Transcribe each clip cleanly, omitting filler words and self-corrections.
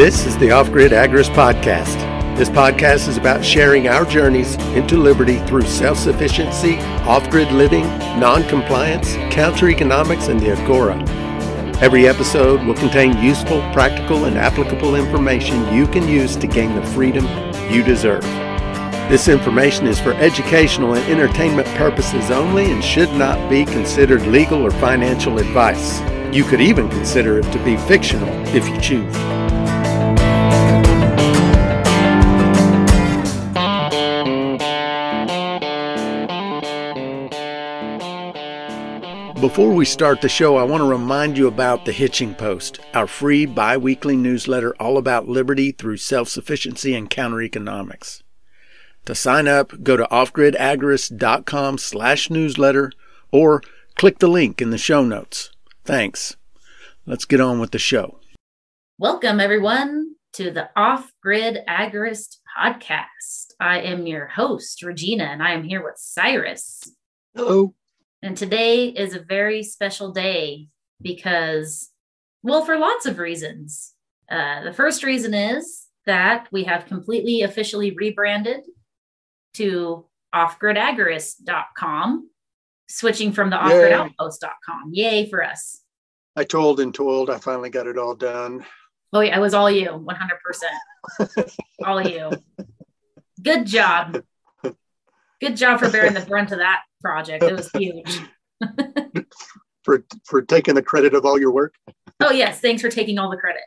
This is the Off-Grid Agorist Podcast. This podcast is about sharing our journeys into liberty through self-sufficiency, off-grid living, non-compliance, counter-economics, and the Agora. Every episode will contain useful, practical, and applicable information you can use to gain the freedom you deserve. This information is for educational and entertainment purposes only and should not be considered legal or financial advice. You could even consider it to be fictional if you choose. Before we start the show, I want to remind you about the Hitching Post, our free bi-weekly newsletter all about liberty through self-sufficiency and counter-economics. To sign up, go to offgridagorist.com/newsletter or click the link in the show notes. Thanks. Let's get on with the show. Welcome, everyone, to the Off-Grid Agorist Podcast. I am your host, Regina, and I am here with Cyrus. Hello. And today is a very special day because, well, for lots of reasons. The first reason is that we have completely officially rebranded to offgridagorist.com, switching from the offgridoutpost.com. Yay for us. I told and told. I finally got it all done. Oh, yeah, it was all you, 100%. All you. Good job. Good job for bearing the brunt of that project. It was huge. for taking the credit of all your work. Oh, yes. Thanks for taking all the credit.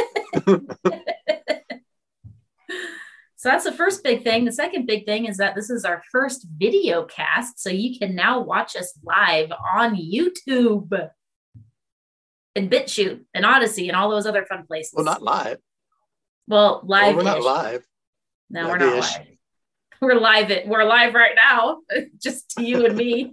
So that's the first big thing. The second big thing is that this is our first video cast. So you can now watch us live on YouTube and BitChute and Odyssey and all those other fun places. Well, not live. Well, live. Well, we're not live. No, we're not live. We're live right now, just to you and me.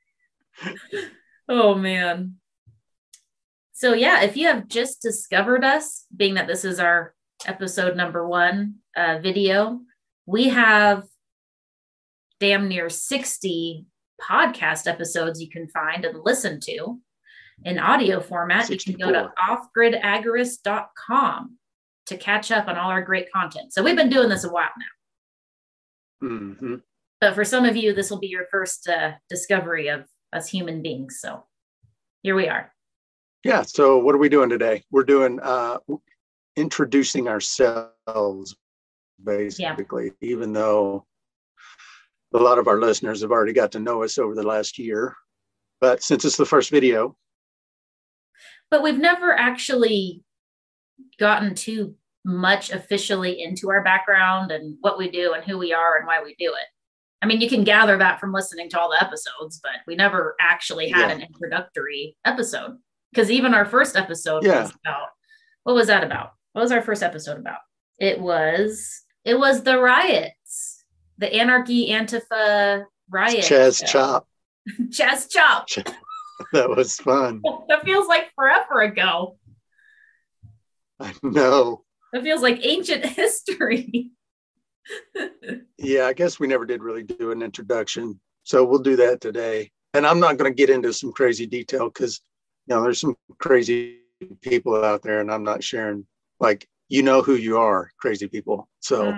Oh, man. So, yeah, if you have just discovered us, being that this is our episode number 1 video, we have damn near 60 podcast episodes you can find and listen to in audio format. 64. You can go to offgridagorist.com to catch up on all our great content. So we've been doing this a while now. Mm-hmm. But for some of you, this will be your first discovery of us human beings. So here we are. Yeah. So what are we doing today? We're doing introducing ourselves, basically, even though a lot of our listeners have already got to know us over the last year. But since it's the first video. But we've never actually gotten too much officially into our background and what we do and who we are and why we do it. I mean, you can gather that from listening to all the episodes, but we never actually had an introductory episode, because even our first episode was about, what was that about? What was our first episode about? It was the riots, the Anarchy Antifa riot. Chaz Chop. Chaz Chop. That was fun. That feels like forever ago. I know. It feels like ancient history. Yeah, I guess we never did really do an introduction. So we'll do that today. And I'm not going to get into some crazy detail because, there's some crazy people out there and I'm not sharing, who you are, crazy people. So.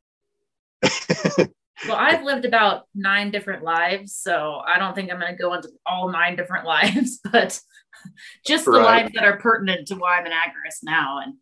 Well, I've lived about 9 different lives, so I don't think I'm going to go into all 9 different lives, but just the lives that are pertinent to why I'm an agorist now. And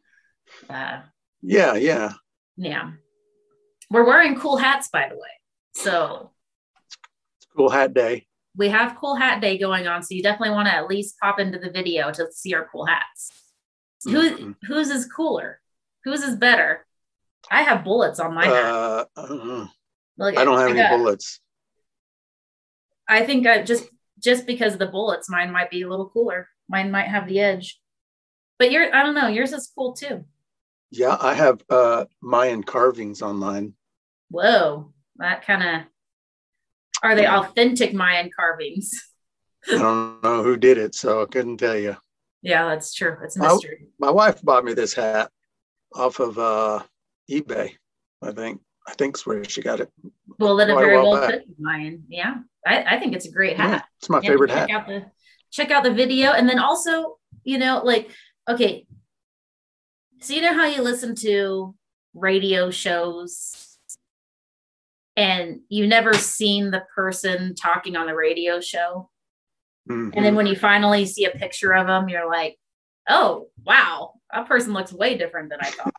Yeah. We're wearing cool hats, by the way. So it's cool hat day. We have cool hat day going on. So you definitely want to at least pop into the video to see our cool hats. Mm-hmm. Whose is cooler? Whose is better? I have bullets on my hat. I don't have any bullets. I think just because of the bullets, mine might be a little cooler. Mine might have the edge. But I don't know, yours is cool too. Yeah, I have Mayan carvings on mine. Whoa, that kind of, are they authentic Mayan carvings? I don't know who did it, so I couldn't tell you. Yeah, that's true. It's a mystery. My wife bought me this hat off of eBay, I think. I think's where she got it. Well, then it very well could be Mayan. Yeah, I think it's a great hat. Yeah, it's my favorite hat. Check out the video, and then also, okay, So you know how you listen to radio shows and you've never seen the person talking on the radio show? Mm-hmm. And then when you finally see a picture of them, you're like, oh, wow, that person looks way different than I thought.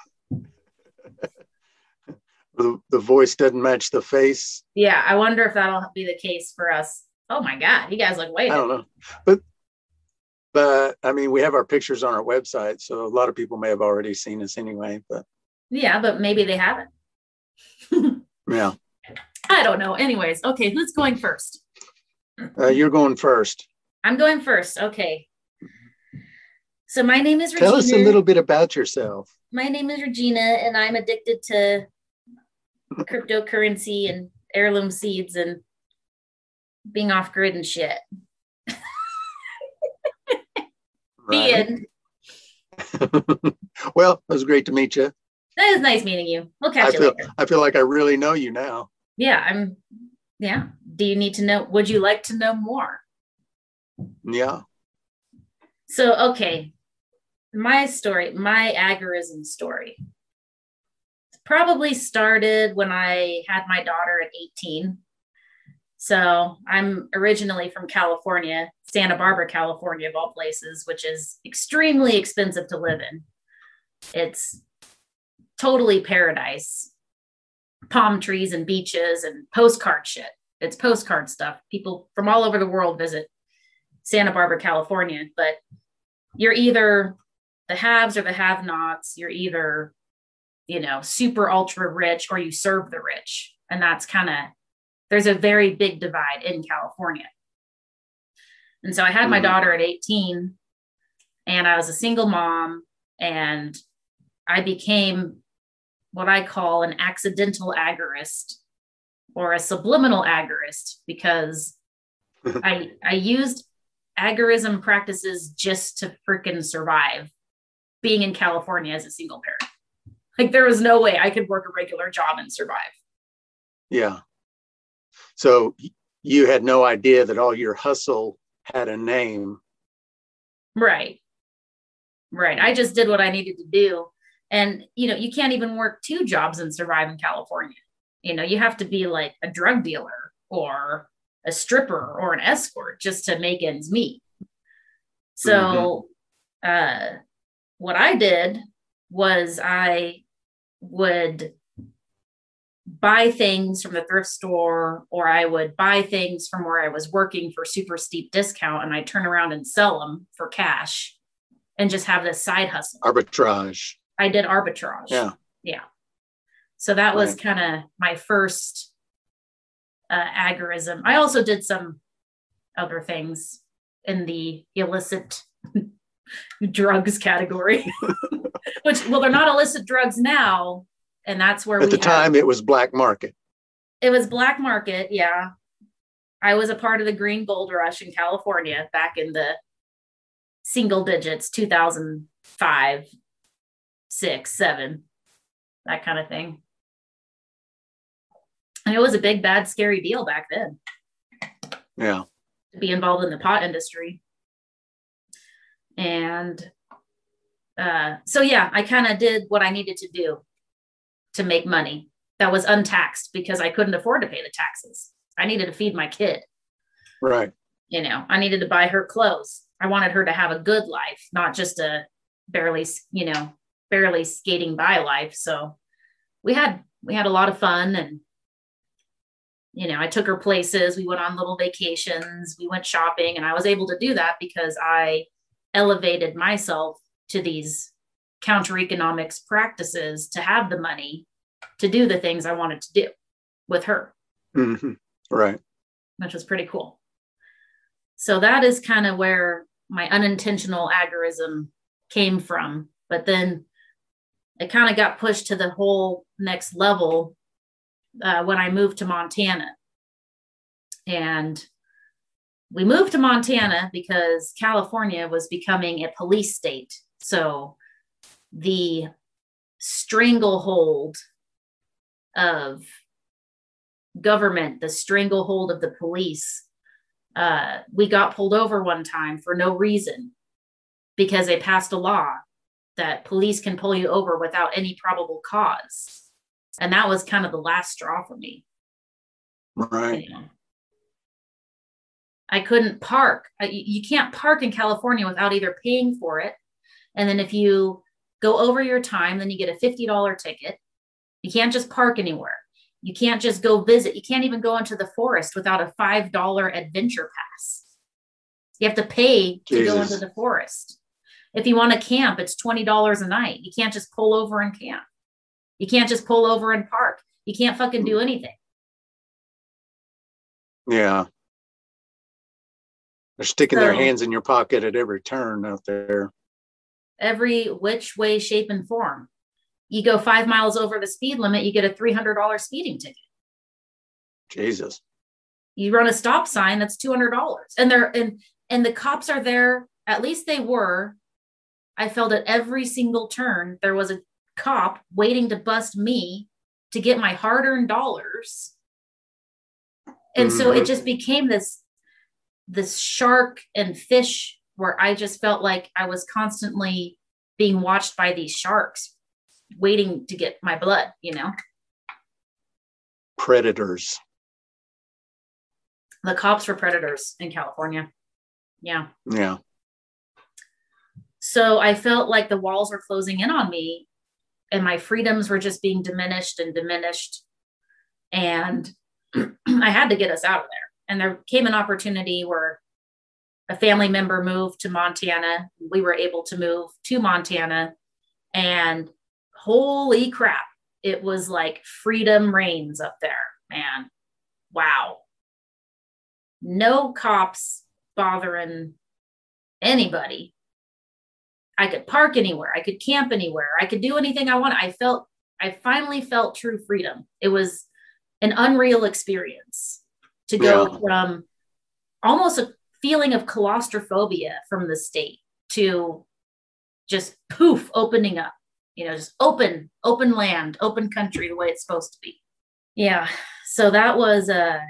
The voice doesn't match the face. Yeah, I wonder if that'll be the case for us. Oh my God, you guys look way different. I don't know. But I mean, we have our pictures on our website, so a lot of people may have already seen us anyway. But yeah, but maybe they haven't. Yeah. I don't know. Anyways, okay, who's going first? You're going first. I'm going first. Okay. So my name is Regina. Tell us a little bit about yourself. My name is Regina, and I'm addicted to cryptocurrency and heirloom seeds and being off grid and shit. The end. Well, it was great to meet you. It was nice meeting you. We'll catch you later. I feel like I really know you now. Yeah, yeah. Do you need to know? Would you like to know more? Yeah. So, okay. My story, my agorism story, probably started when I had my daughter at 18. So I'm originally from California, Santa Barbara, California, of all places, which is extremely expensive to live in. It's totally paradise. Palm trees and beaches and postcard shit. It's postcard stuff. People from all over the world visit Santa Barbara, California, but you're either the haves or the have-nots. You're either, super ultra rich, or you serve the rich. And that's there's a very big divide in California. And so I had my daughter at 18, and I was a single mom, and I became what I call an accidental agorist, or a subliminal agorist, because I used agorism practices just to freaking survive being in California as a single parent. Like, there was no way I could work a regular job and survive. Yeah. So you had no idea that all your hustle had a name. Right. I just did what I needed to do. And, you can't even work 2 jobs and survive in California. You have to be like a drug dealer or a stripper or an escort just to make ends meet. So what I did was I would buy things from the thrift store, or I would buy things from where I was working for super steep discount, and I'd turn around and sell them for cash and just have this side hustle. Arbitrage. I did arbitrage. Yeah. So that was kind of my first agorism. I also did some other things in the illicit drugs category, which, well, they're not illicit drugs now. And that's where at the time it was black market. It was black market. Yeah. I was a part of the green gold rush in California back in the single digits, 2005, 6, 7, that kind of thing. And it was a big, bad, scary deal back then. Yeah. To be involved in the pot industry. And so, yeah, I kind of did what I needed to do to make money that was untaxed, because I couldn't afford to pay the taxes. I needed to feed my kid. Right. I needed to buy her clothes. I wanted her to have a good life, not just a barely skating by life. So we had a lot of fun, and I took her places. We went on little vacations. We went shopping, and I was able to do that because I elevated myself to these counter economics practices to have the money to do the things I wanted to do with her. Mm-hmm. Right. Which was pretty cool. So that is kind of where my unintentional agorism came from. But then it kind of got pushed to the whole next level when I moved to Montana. And we moved to Montana because California was becoming a police state. So the stranglehold of government, the stranglehold of the police, we got pulled over one time for no reason because they passed a law that police can pull you over without any probable cause. And that was kind of the last straw for me. Right. You know? I couldn't park. You can't park in California without either paying for it. And then if you go over your time, then you get a $50 ticket. You can't just park anywhere. You can't just go visit. You can't even go into the forest without a $5 adventure pass. You have to pay to go into the forest. If you want to camp, it's $20 a night. You can't just pull over and camp. You can't just pull over and park. You can't fucking do anything. Yeah. They're sticking their hands in your pocket at every turn out there. Every which way, shape, and form. You go 5 miles over the speed limit, you get a $300 speeding ticket. Jesus. You run a stop sign, that's $200. And the cops are there, at least they were. I felt at every single turn, there was a cop waiting to bust me to get my hard-earned dollars. And so it just became this shark and fish where I just felt like I was constantly being watched by these sharks waiting to get my blood, you know? Predators. The cops were predators in California. Yeah. Yeah. So I felt like the walls were closing in on me and my freedoms were just being diminished and diminished. And I had to get us out of there. And there came an opportunity where a family member moved to Montana. We were able to move to Montana, and holy crap, it was like freedom reigns up there, man. Wow. No cops bothering anybody. I could park anywhere. I could camp anywhere. I could do anything I want. I finally felt true freedom. It was an unreal experience to go from almost a feeling of claustrophobia from the state to just poof, opening up, you know, just open land, open country, the way it's supposed to be. Yeah. So that was a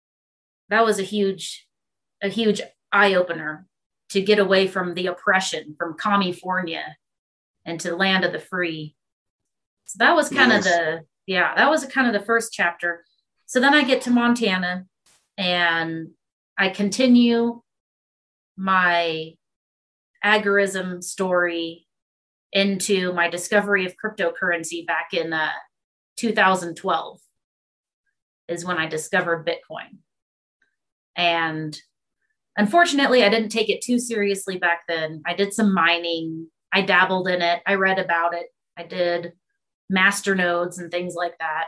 huge eye opener to get away from the oppression from California and to the land of the free. So that was kind of that was kind of the first chapter. So then I get to Montana and I continue my agorism story into my discovery of cryptocurrency back in 2012 is when I discovered Bitcoin. And unfortunately, I didn't take it too seriously back then. I did some mining. I dabbled in it. I read about it. I did master nodes and things like that,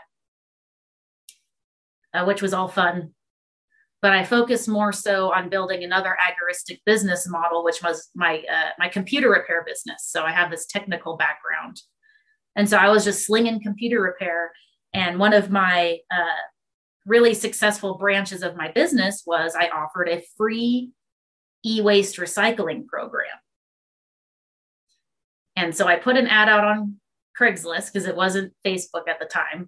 which was all fun. But I focused more so on building another agoristic business model, which was my computer repair business. So I have this technical background. And so I was just slinging computer repair. And one of my really successful branches of my business was I offered a free e-waste recycling program. And so I put an ad out on Craigslist because it wasn't Facebook at the time.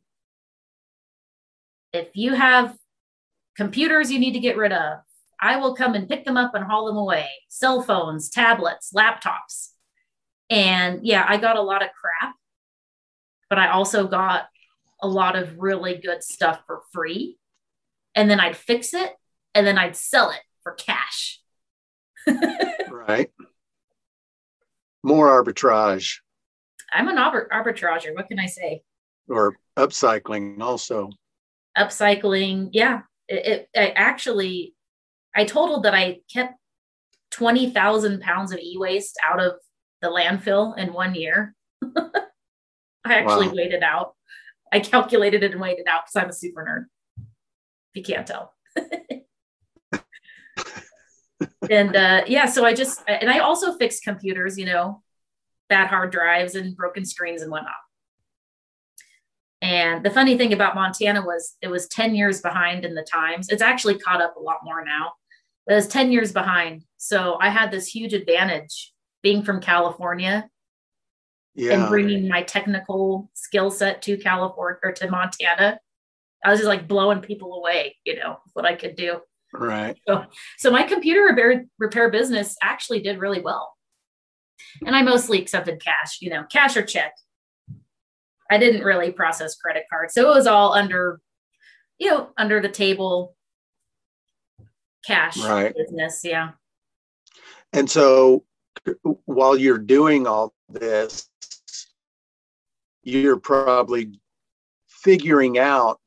If you have computers you need to get rid of, I will come and pick them up and haul them away. Cell phones, tablets, laptops. And yeah, I got a lot of crap, but I also got a lot of really good stuff for free. And then I'd fix it and then I'd sell it for cash. Right. More arbitrage. I'm an arbitrager. What can I say? Or upcycling also. Upcycling. Yeah. I totaled that I kept 20,000 pounds of e-waste out of the landfill in 1 year. I actually weighed it out. I calculated it and weighed it out because I'm a super nerd. If you can't tell. And so I also fixed computers, you know, bad hard drives and broken screens and whatnot. And the funny thing about Montana was it was 10 years behind in the times. It's actually caught up a lot more now. It was 10 years behind. So I had this huge advantage being from California and bringing my technical skill set to California or to Montana. I was just like blowing people away, you know, what I could do. Right. So my computer repair business actually did really well. And I mostly accepted cash, cash or check. I didn't really process credit cards. So it was all under the table cash business. Yeah. And so while you're doing all this, you're probably figuring out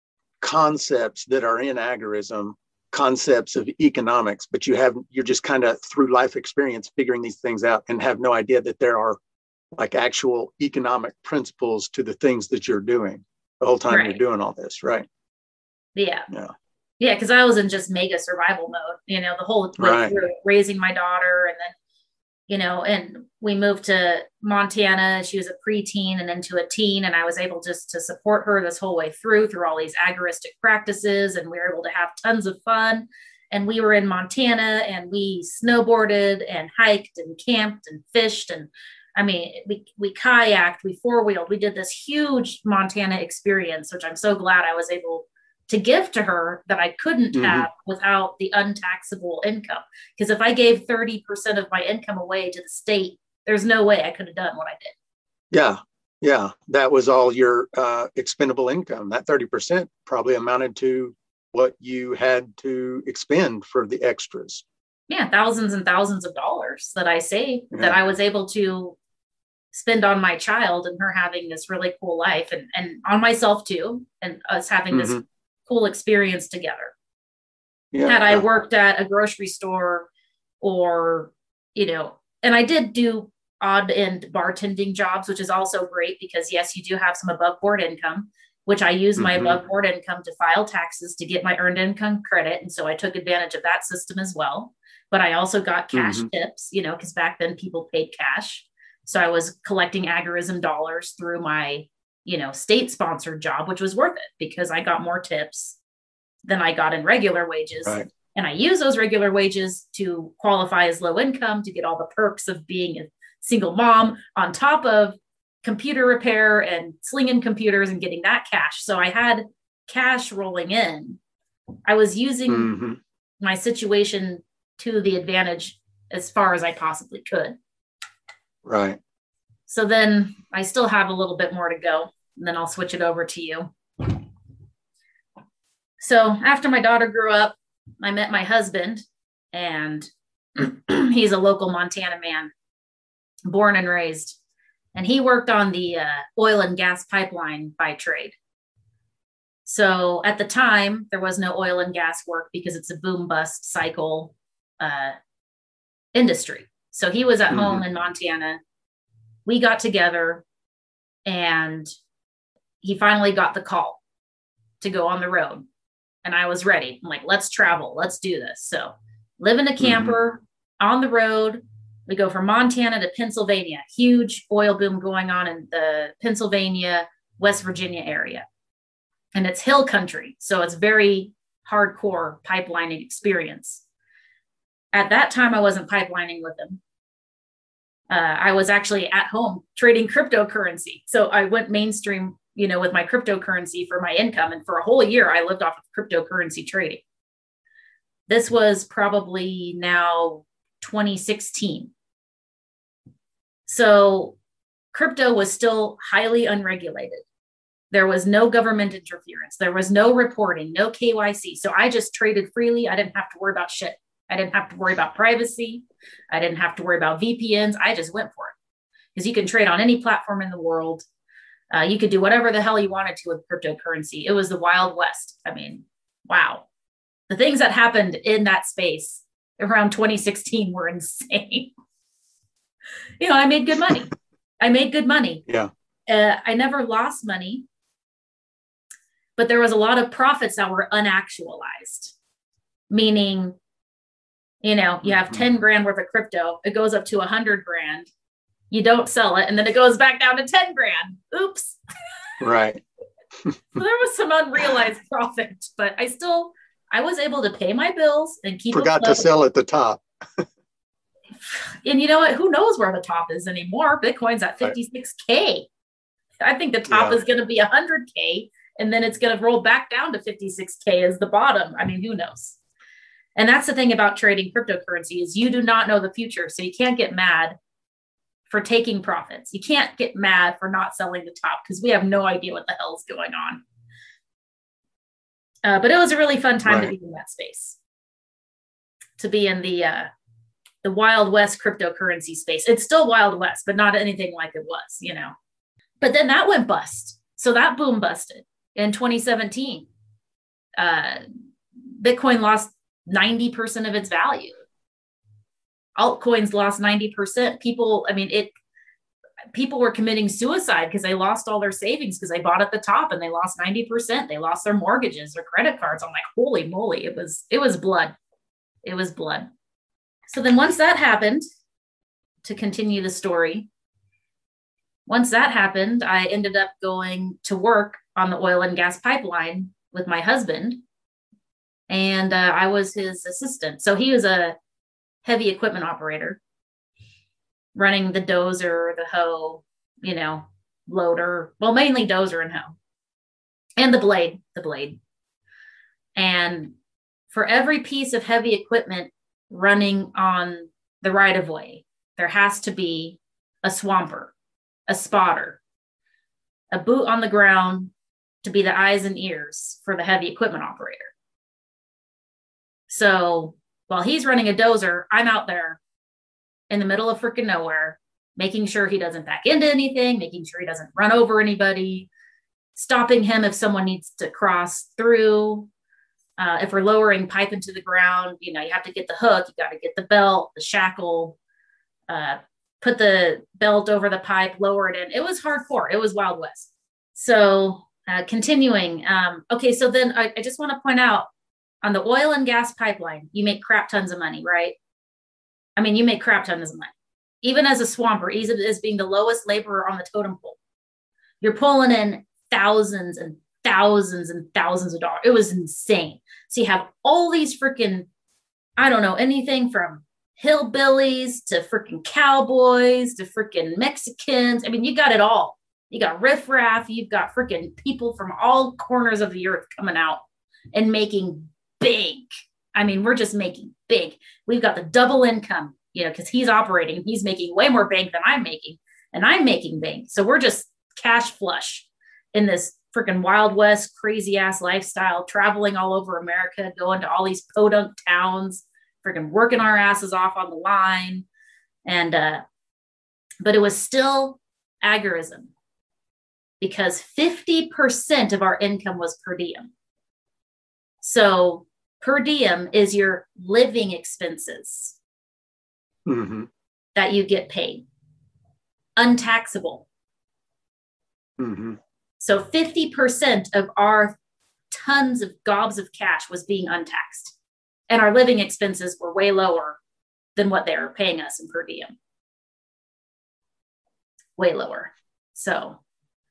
concepts that are in agorism, concepts of economics, but you're just kind of through life experience figuring these things out and have no idea that there are like actual economic principles to the things that you're doing the whole time you're doing all this, right? Yeah. Yeah, because I was in just mega survival mode, the whole way through raising my daughter. And then, and we moved to Montana. She was a preteen and into a teen. And I was able just to support her this whole way through all these agoristic practices. And we were able to have tons of fun. And we were in Montana and we snowboarded and hiked and camped and fished. And I mean, we kayaked, we four-wheeled, we did this huge Montana experience, which I'm so glad I was able to give to her that I couldn't have without the untaxable income. Because if I gave 30% of my income away to the state, there's no way I could have done what I did. Yeah. That was all your expendable income. That 30% probably amounted to what you had to expend for the extras. Yeah, thousands and thousands of dollars that I saved that I was able to spend on my child and her having this really cool life and on myself too, and us having this cool experience together. Had I worked at a grocery store or, and I did do odd end bartending jobs, which is also great because yes, you do have some above board income, which I use my above board income to file taxes to get my earned income credit. And so I took advantage of that system as well. But I also got cash tips, because back then people paid cash. So I was collecting agorism dollars through my, state sponsored job, which was worth it because I got more tips than I got in regular wages. Right. And I use those regular wages to qualify as low income to get all the perks of being a single mom on top of computer repair and slinging computers and getting that cash. So I had cash rolling in. I was using my situation to the advantage as far as I possibly could. Right. So then I still have a little bit more to go, and then I'll switch it over to you. So after my daughter grew up, I met my husband, and he's a local Montana man, born and raised. And he worked on the oil and gas pipeline by trade. So at the time, there was no oil and gas work because it's a boom bust cycle industry. So he was at home in Montana. We got together and he finally got the call to go on the road. And I was ready. I'm like, let's travel. Let's do this. So live in a camper on the road. We go from Montana to Pennsylvania, huge oil boom going on in the Pennsylvania, West Virginia area. And it's hill country. So it's very hardcore pipelining experience. At that time, I wasn't pipelining with him. I was actually at home trading cryptocurrency. So I went mainstream, with my cryptocurrency for my income. And for a whole year, I lived off of cryptocurrency trading. This was probably now 2016. So crypto was still highly unregulated. There was no government interference. There was no reporting, no KYC. So I just traded freely. I didn't have to worry about shit. I didn't have to worry about privacy. I didn't have to worry about VPNs. I just went for it because you can trade on any platform in the world. You could do whatever the hell you wanted to with cryptocurrency. It was the Wild West. I mean, wow. The things that happened in that space around 2016 were insane. I made good money. Yeah. I never lost money, but there was a lot of profits that were unactualized, meaning, you have 10 grand worth of crypto. It goes up to 100 grand. You don't sell it. And then it goes back down to 10 grand. Oops. Right. So there was some unrealized profit, but I was able to pay my bills and keep Forgot to sell at the top. And you know what? Who knows where the top is anymore? Bitcoin's at 56K. I think the top is going to be 100K, and then it's going to roll back down to 56K as the bottom. I mean, who knows? And that's the thing about trading cryptocurrency is you do not know the future. So you can't get mad for taking profits. You can't get mad for not selling the top because we have no idea what the hell's going on. But it was a really fun time to be in that space, to be in the Wild West cryptocurrency space. It's still Wild West, but not anything like it was, you know. But then that went bust. So that boom busted in 2017. Bitcoin lost 90% of its value. Altcoins lost 90%. People were committing suicide because they lost all their savings because they bought at the top and they lost 90%. They lost their mortgages, their credit cards. I'm like, holy moly, it was blood. It was blood. So then once that happened, to continue the story, once that happened, I ended up going to work on the oil and gas pipeline with my husband. And I was his assistant. So he was a heavy equipment operator, running the dozer, the hoe, you know, loader, well, mainly dozer and hoe, and the blade. And for every piece of heavy equipment running on the right of way, there has to be a swamper, a spotter, a boot on the ground to be the eyes and ears for the heavy equipment operator. So while he's running a dozer, I'm out there in the middle of freaking nowhere, making sure he doesn't back into anything, making sure he doesn't run over anybody, stopping him if someone needs to cross through. If we're lowering pipe into the ground, you know, you have to get the hook, you got to get the belt, the shackle, put the belt over the pipe, lower it in. It was hardcore. It was Wild West. So continuing. Okay, so then I just want to point out, on the oil and gas pipeline, you make crap tons of money, right? I mean, you make crap tons of money. Even as a swamper, even as being the lowest laborer on the totem pole, you're pulling in thousands and thousands and thousands of dollars. It was insane. So you have all these freaking, I don't know, anything from hillbillies to freaking cowboys to freaking Mexicans. I mean, you got it all. You got riffraff. You've got freaking people from all corners of the earth coming out and making big. I mean, we're just making big. We've got the double income, you know, because he's operating. He's making way more bank than I'm making, and I'm making bank. So we're just cash flush in this freaking Wild West, crazy ass lifestyle, traveling all over America, going to all these podunk towns, freaking working our asses off on the line. And, but it was still agorism because 50% of our income was per diem. So per diem is your living expenses that you get paid, untaxable. So 50% of our tons of gobs of cash was being untaxed, and our living expenses were way lower than what they were paying us in per diem. Way lower. So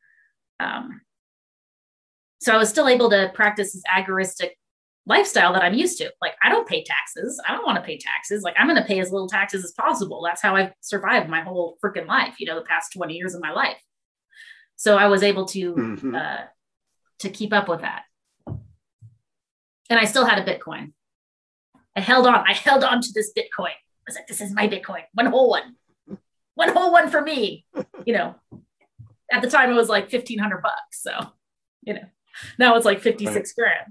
I was still able to practice this agoristic lifestyle that I'm used to. Like, I don't pay taxes. I don't want to pay taxes. Like, I'm going to pay as little taxes as possible. That's how I've survived my whole freaking life, you know, the past 20 years of my life. So I was able to keep up with that. And I still had a Bitcoin. I held on to this Bitcoin. I was like, this is my Bitcoin. One whole one for me. You know, at the time it was like $1,500. So, you know, now it's like 56 grand.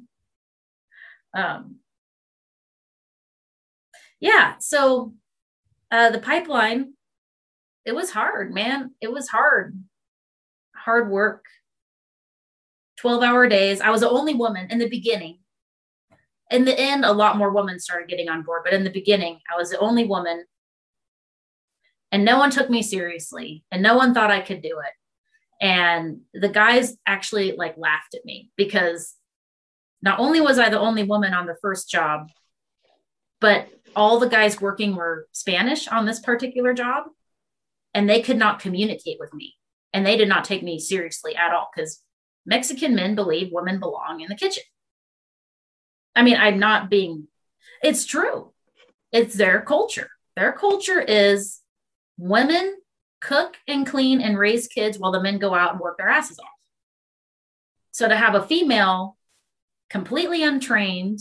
Yeah. So, the pipeline, it was hard, man. It was hard work, 12-hour days. I was the only woman in the beginning. In the end, a lot more women started getting on board. But in the beginning, I was the only woman. And no one took me seriously. And no one thought I could do it. And the guys actually like laughed at me because not only was I the only woman on the first job, but all the guys working were Spanish on this particular job. And they could not communicate with me. And they did not take me seriously at all because Mexican men believe women belong in the kitchen. I mean, it's true. It's their culture. Their culture is women cook and clean and raise kids while the men go out and work their asses off. So to have a female completely untrained,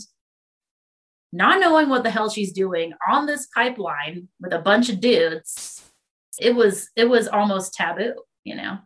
not knowing what the hell she's doing on this pipeline with a bunch of dudes it was almost taboo, you know.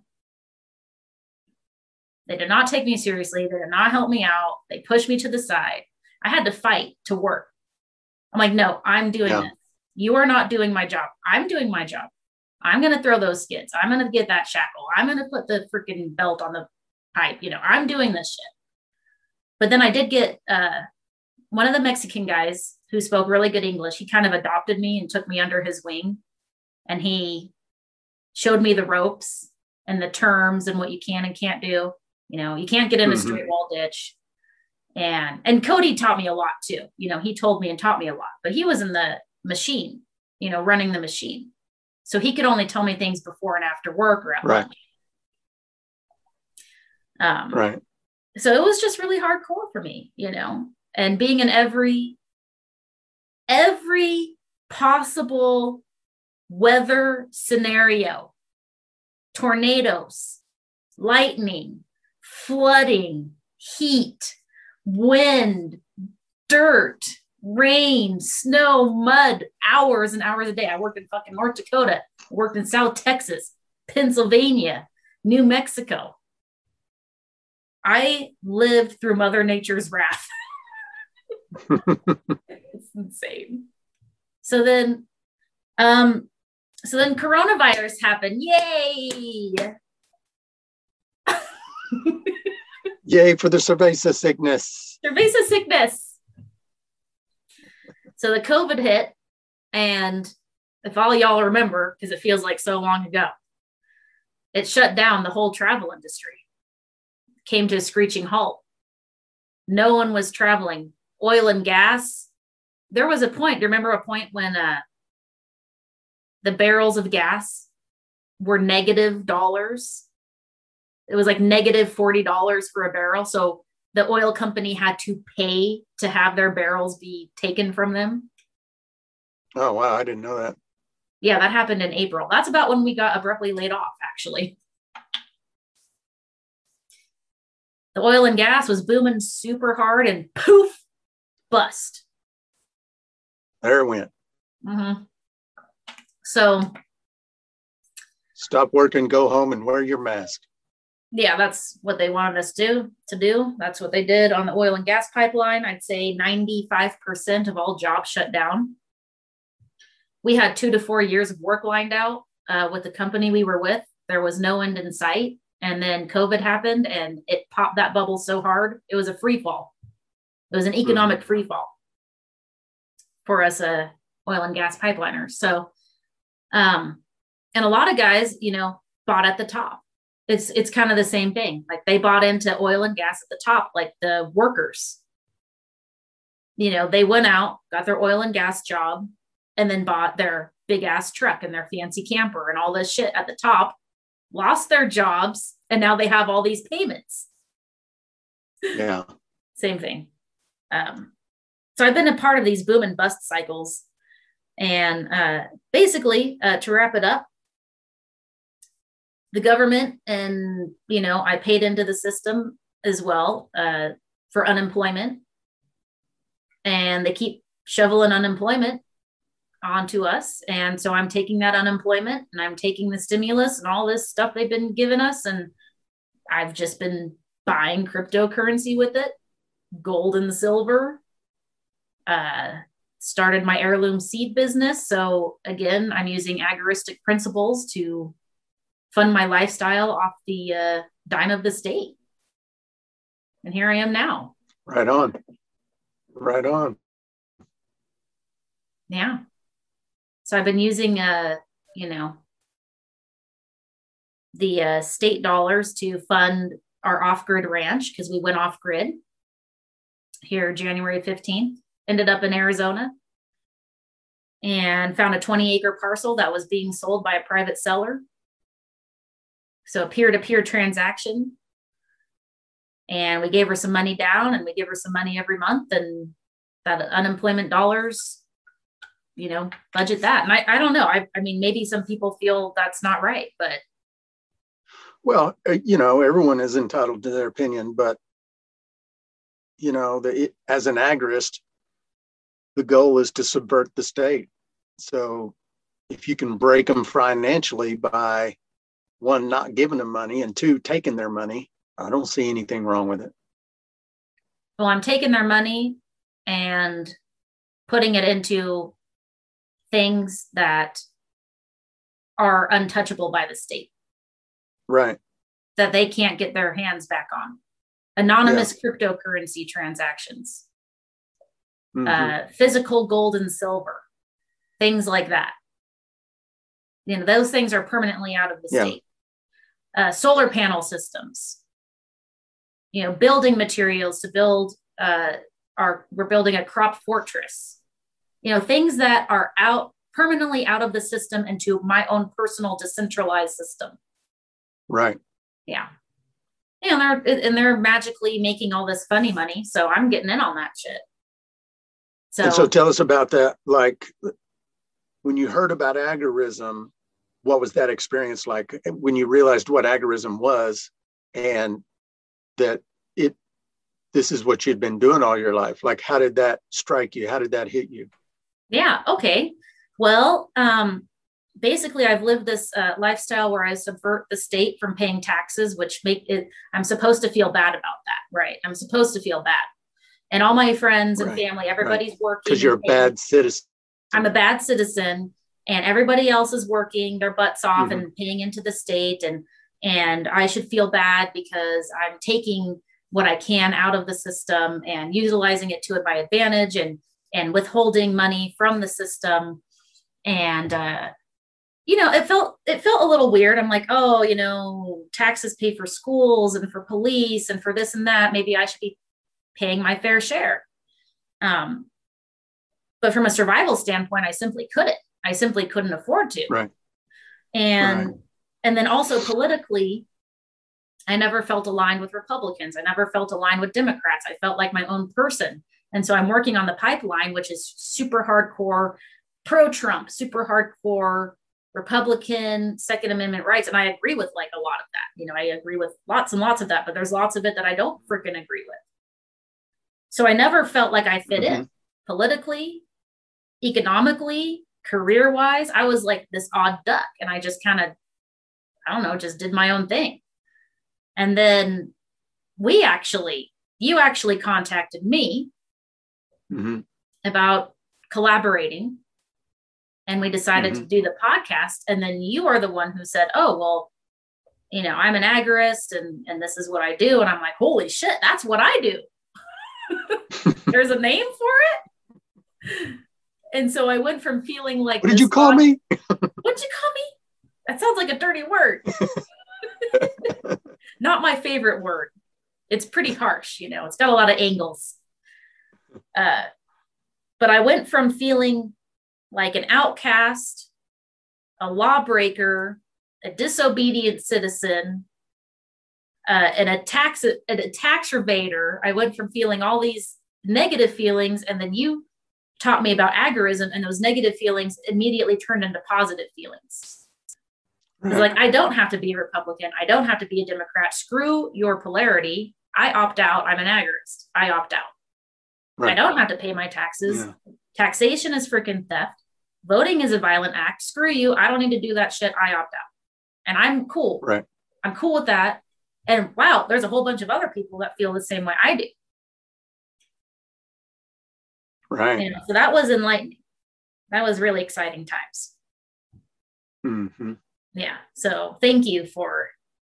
They did not take me seriously. They did not help me out. They pushed me to the side. I had to fight to work. I'm like, no, I'm doing this. You are not doing my job. I'm doing my job. I'm going to throw those skids. I'm going to get that shackle. I'm going to put the freaking belt on the pipe. You know, I'm doing this shit. But then I did get one of the Mexican guys who spoke really good English. He kind of adopted me and took me under his wing. And he showed me the ropes and the terms and what you can and can't do. You know, you can't get in a straight wall ditch. And Cody taught me a lot too. You know, he told me and taught me a lot, but he was in the machine, you know, running the machine. So he could only tell me things before and after work or at lunch. Right. So it was just really hardcore for me, you know, and being in every possible weather scenario, tornadoes, lightning, flooding, heat, wind, dirt, rain, snow, mud, hours and hours a day. I worked in fucking North Dakota, I worked in South Texas, Pennsylvania, New Mexico. I lived through Mother Nature's wrath. It's insane. So then coronavirus happened. Yay! Yay for the cerveza sickness. Cerveza sickness. So the COVID hit, and if all y'all remember, because it feels like so long ago, it shut down the whole travel industry. Came to a screeching halt. No one was traveling. Oil and gas. There was a point, do you remember a point when the barrels of gas were $? It was like negative $40 for a barrel. So the oil company had to pay to have their barrels be taken from them. Oh, wow. I didn't know that. Yeah, that happened in April. That's about when we got abruptly laid off, actually. The oil and gas was booming super hard and poof, bust. There it went. Mm-hmm. So stop working, go home and wear your mask. Yeah, that's what they wanted us to do. That's what they did on the oil and gas pipeline. I'd say 95% of all jobs shut down. We had 2 to 4 years of work lined out with the company we were with. There was no end in sight. And then COVID happened and it popped that bubble so hard. It was a free fall. It was an economic free fall for us oil and gas pipeliners. So, and a lot of guys, you know, bought at the top. It's kind of the same thing. Like they bought into oil and gas at the top, like the workers. You know, they went out, got their oil and gas job, and then bought their big ass truck and their fancy camper and all this shit at the top, lost their jobs, and now they have all these payments. Yeah. Same thing. So I've been a part of these boom and bust cycles. And basically, to wrap it up, the government and, you know, I paid into the system as well for unemployment. And they keep shoveling unemployment onto us. And so I'm taking that unemployment and I'm taking the stimulus and all this stuff they've been giving us. And I've just been buying cryptocurrency with it, gold and silver, started my heirloom seed business. So again, I'm using agoristic principles to fund my lifestyle off the dime of the state. And here I am now. Right on. Right on. Yeah. So I've been using, you know, the state dollars to fund our off-grid ranch because we went off-grid here January 15th. Ended up in Arizona and found a 20-acre parcel that was being sold by a private seller. So a peer-to-peer transaction. And we gave her some money down and we give her some money every month, and that unemployment dollars, you know, budget that. And I don't know. I mean, maybe some people feel that's not right, but. Well, you know, everyone is entitled to their opinion, but, you know, as an agorist, the goal is to subvert the state. So if you can break them financially by, one, not giving them money, and two, taking their money, I don't see anything wrong with it. Well, I'm taking their money and putting it into things that are untouchable by the state. Right. That they can't get their hands back on. Anonymous cryptocurrency transactions, physical gold and silver, things like that. You know, those things are permanently out of the state. Solar panel systems, you know, building materials to build we're building a crop fortress, you know, things that are permanently out of the system into my own personal decentralized system. Right. Yeah. You know, they're magically making all this funny money. So I'm getting in on that shit. So tell us about that. Like, when you heard about agorism, what was that experience like when you realized what agorism was and that this is what you'd been doing all your life? Like, how did that strike you? How did that hit you? Yeah. Okay. Well, basically, I've lived this lifestyle where I subvert the state from paying taxes, which I'm supposed to feel bad about that, right? I'm supposed to feel bad. And all my friends and family, everybody's working. Because you're a bad citizen. I'm a bad citizen, and everybody else is working their butts off and paying into the state. And I should feel bad because I'm taking what I can out of the system and utilizing it to my advantage and withholding money from the system. And, you know, it felt a little weird. I'm like, oh, you know, taxes pay for schools and for police and for this and that. Maybe I should be paying my fair share. But from a survival standpoint, I simply couldn't afford to. Right. And then also politically, I never felt aligned with Republicans. I never felt aligned with Democrats. I felt like my own person. And so I'm working on the pipeline, which is super hardcore pro-Trump, super hardcore Republican Second Amendment rights. And I agree with like a lot of that. You know, I agree with lots and lots of that, but there's lots of it that I don't freaking agree with. So I never felt like I fit in politically, economically, career-wise. I was like this odd duck, and I just kind of, I don't know, just did my own thing. And then you actually contacted me about collaborating, and we decided to do the podcast. And then you are the one who said, oh, well, you know, I'm an agorist and this is what I do. And I'm like, holy shit, that's what I do. There's a name for it. And so I went from feeling like, what did you call me? What'd you call me? That sounds like a dirty word. Not my favorite word. It's pretty harsh, you know, it's got a lot of angles. But I went from feeling like an outcast, a lawbreaker, a disobedient citizen, and a tax evader. I went from feeling all these negative feelings, and then you taught me about agorism, and those negative feelings immediately turned into positive feelings. It's like, I don't have to be a Republican. I don't have to be a Democrat. Screw your polarity. I opt out. I'm an agorist. I opt out. Right. I don't have to pay my taxes. Yeah. Taxation is freaking theft. Voting is a violent act. Screw you. I don't need to do that shit. I opt out. And I'm cool. Right. I'm cool with that. And wow, there's a whole bunch of other people that feel the same way I do. Right. You know, so that was enlightening. That was really exciting times. Mm-hmm. Yeah. So thank you for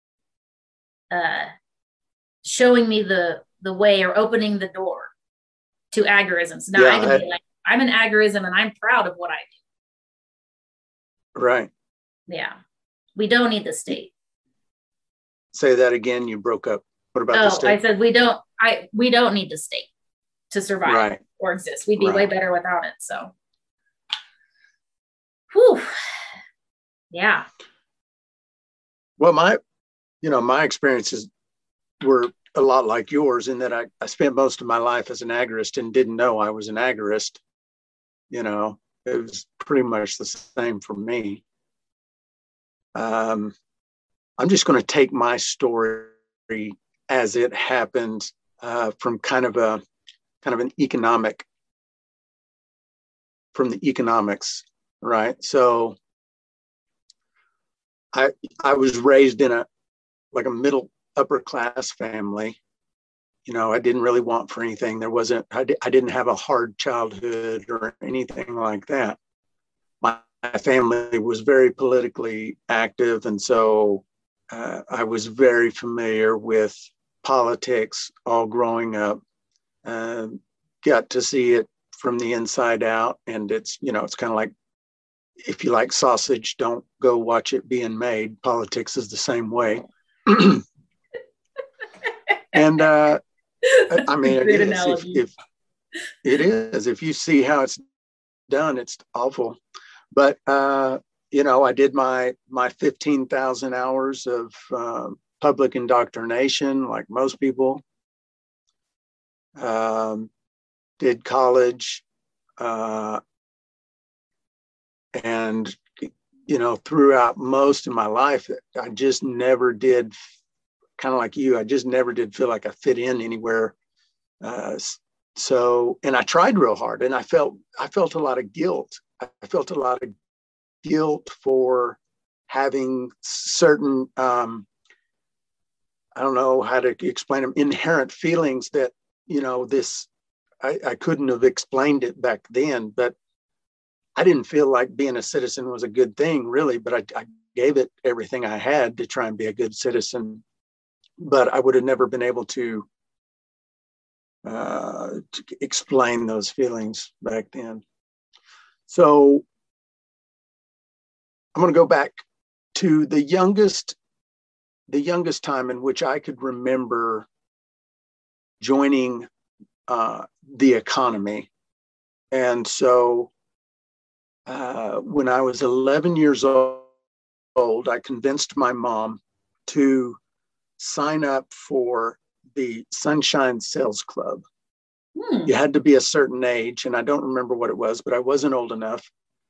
showing me the way, or opening the door to agorism. So now I can be like, I'm an agorism and I'm proud of what I do. Right. Yeah. We don't need the state. Say that again. You broke up. What about the state? I said we don't need the state to survive or exist. We'd be way better without it. So whew. Yeah. Well, my experiences were a lot like yours in that I spent most of my life as an agorist and didn't know I was an agorist. You know, it was pretty much the same for me. I'm just going to take my story as it happened from the economics, right? So I was raised in a middle upper class family. I didn't really want for anything. I didn't have a hard childhood or anything like that. My family was very politically active, and so I was very familiar with politics all growing up. Got to see it from the inside out, and it's kind of like, if you like sausage, don't go watch it being made. Politics is the same way. And I mean, it is. If it is, if you see how it's done, it's awful. But I did my 15,000 hours of public indoctrination, like most people. Did college, and throughout most of my life, I just never did. Kind of like you, I just never did feel like I fit in anywhere. So, and I tried real hard, and I felt a lot of guilt. I felt a lot of guilt for having certain, I don't know how to explain them, inherent feelings that, I couldn't have explained it back then, but I didn't feel like being a citizen was a good thing, really, but I gave it everything I had to try and be a good citizen. But I would have never been able to explain those feelings back then. So I'm going to go back to the youngest time in which I could remember joining the economy. And so when I was 11 years old, I convinced my mom to sign up for the Sunshine Sales Club. You had to be a certain age, and I don't remember what it was, but I wasn't old enough.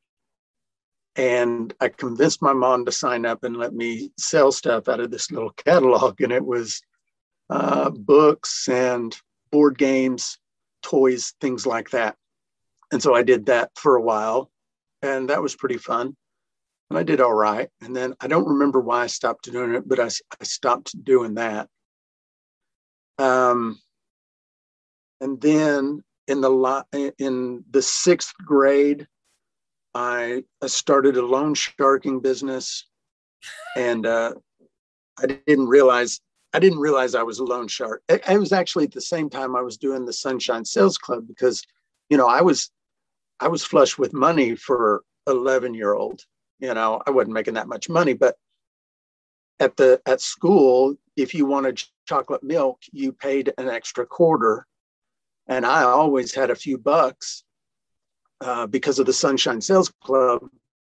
And I convinced my mom to sign up and let me sell stuff out of this little catalog. And it was books and board games, toys, things like that. And so I did that for a while, and that was pretty fun. And I did all right. And then I don't remember why I stopped doing it, but I stopped doing that. And then in the sixth grade, I started a loan sharking business, and I didn't realize I was a loan shark. It was actually at the same time I was doing the Sunshine Sales Club, because I was flush with money for 11-year-old. I wasn't making that much money, but at school, if you wanted chocolate milk, you paid an extra quarter. And I always had a few bucks because of the Sunshine Sales Club.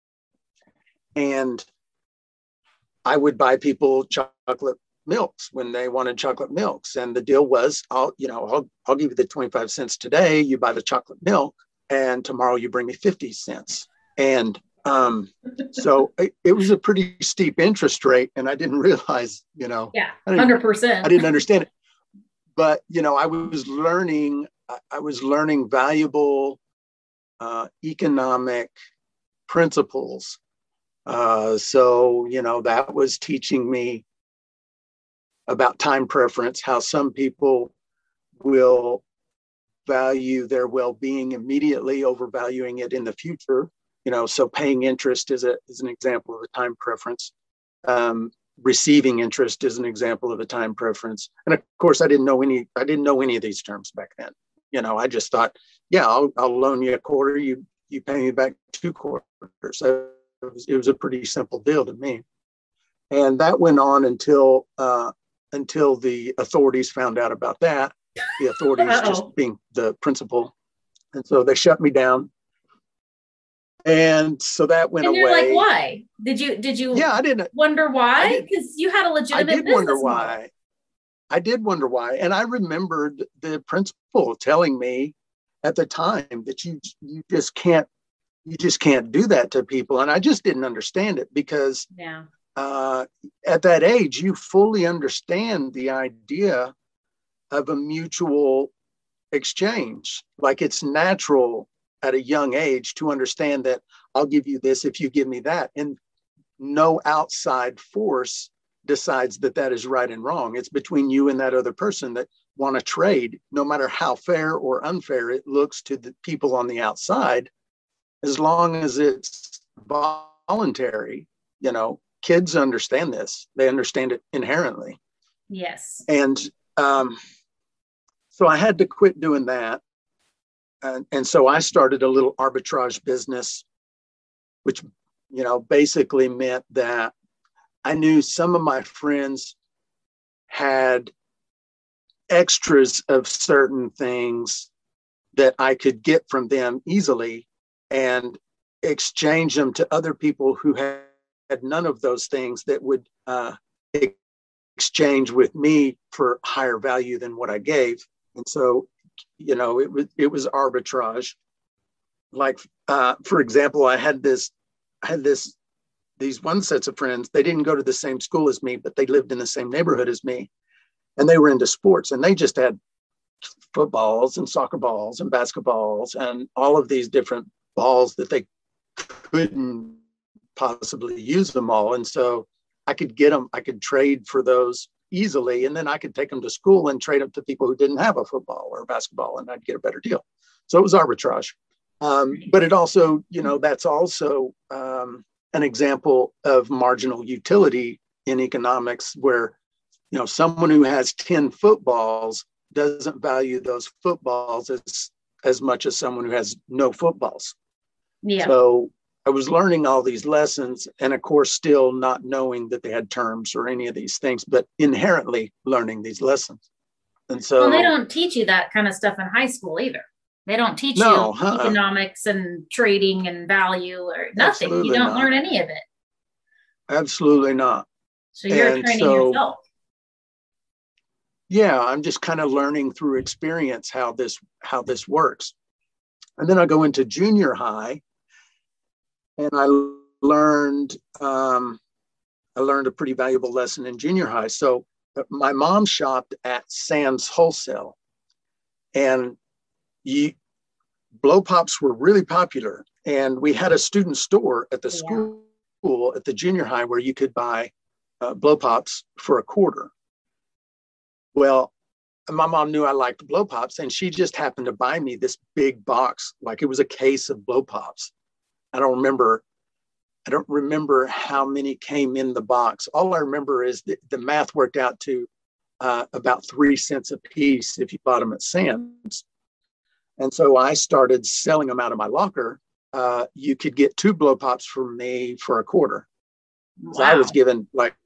And I would buy people chocolate milks when they wanted chocolate milks. And the deal was, I'll give you the 25 cents today, you buy the chocolate milk, and tomorrow you bring me 50 cents. And so it was a pretty steep interest rate, and I didn't realize, yeah, 100%. I didn't understand it, but I was learning valuable economic principles. So that was teaching me about time preference, how some people will value their well-being immediately, overvaluing it in the future. So paying interest is an example of a time preference. Receiving interest is an example of a time preference. And of course, I didn't know any of these terms back then. I just thought, yeah, I'll loan you a quarter. You pay me back 2 quarters. So it was a pretty simple deal to me. And that went on until the authorities found out about that. The authorities just being the principal. And so they shut me down. And so that went away. And you're like, why? Did you Yeah, I didn't wonder why? Because you had a legitimate business model. I did wonder why. And I remembered the principal telling me at the time that you just can't do that to people. And I just didn't understand it, because at that age, you fully understand the idea of a mutual exchange. Like, it's natural at a young age to understand that I'll give you this if you give me that. And no outside force decides that that is right and wrong. It's between you and that other person that want to trade, no matter how fair or unfair it looks to the people on the outside. As long as it's voluntary, kids understand this. They understand it inherently. Yes. And so I had to quit doing that. And so I started a little arbitrage business, which, basically meant that I knew some of my friends had extras of certain things that I could get from them easily and exchange them to other people who had none of those things that would exchange with me for higher value than what I gave. And so, it was arbitrage. Like, for example, I had these one sets of friends. They didn't go to the same school as me, but they lived in the same neighborhood as me. And they were into sports, and they just had footballs and soccer balls and basketballs and all of these different balls that they couldn't possibly use them all. And so I could get them, I could trade for those easily. And then I could take them to school and trade them to people who didn't have a football or a basketball, and I'd get a better deal. So it was arbitrage. But it also, that's also an example of marginal utility in economics where, someone who has 10 footballs doesn't value those footballs as much as someone who has no footballs. Yeah. So I was learning all these lessons, and of course, still not knowing that they had terms or any of these things, but inherently learning these lessons. And so, well, they don't teach you that kind of stuff in high school either. They don't teach you economics and trading and value or nothing. You don't learn any of it. Absolutely not. So you're training yourself. Yeah, I'm just kind of learning through experience how this works. And then I go into junior high, and I learned a pretty valuable lesson in junior high. So my mom shopped at Sam's Wholesale, and blow pops were really popular. And we had a student store at the school at the junior high where you could buy blow pops for $0.25. Well, my mom knew I liked blow pops, and she just happened to buy me this big box, like it was a case of blow pops. I don't remember how many came in the box. All I remember is that the math worked out to about 3 cents a piece if you bought them at Sam's. And so I started selling them out of my locker. You could get 2 blow pops from me for $0.25. Wow. So I was given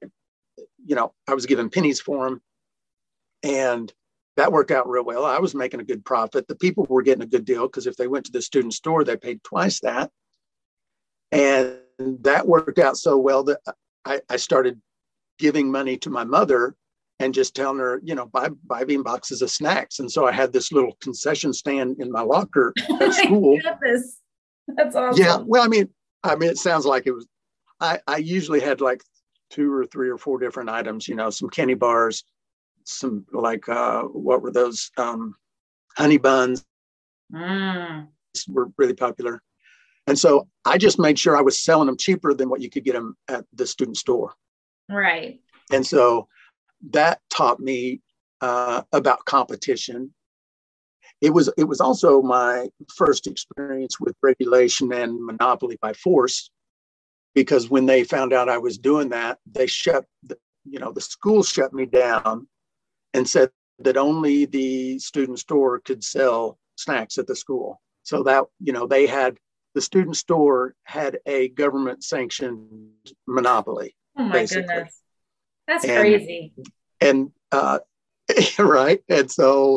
I was given pennies for them. And that worked out real well. I was making a good profit. The people were getting a good deal because if they went to the student store, they paid twice that. And that worked out so well that I started giving money to my mother and just telling her, buy me boxes of snacks. And so I had this little concession stand in my locker at school. Goodness. That's awesome. Yeah. Well, I mean, it sounds like it was, I usually had like 2 or 3 or 4 different items, some candy bars, some like, what were those? Honey buns were really popular. And so I just made sure I was selling them cheaper than what you could get them at the student store. Right. And so that taught me about competition. It was also my first experience with regulation and monopoly by force, because when they found out I was doing that, they the school shut me down and said that only the student store could sell snacks at the school. So that, the student store had a government sanctioned monopoly. Oh my goodness. That's crazy. And right. And so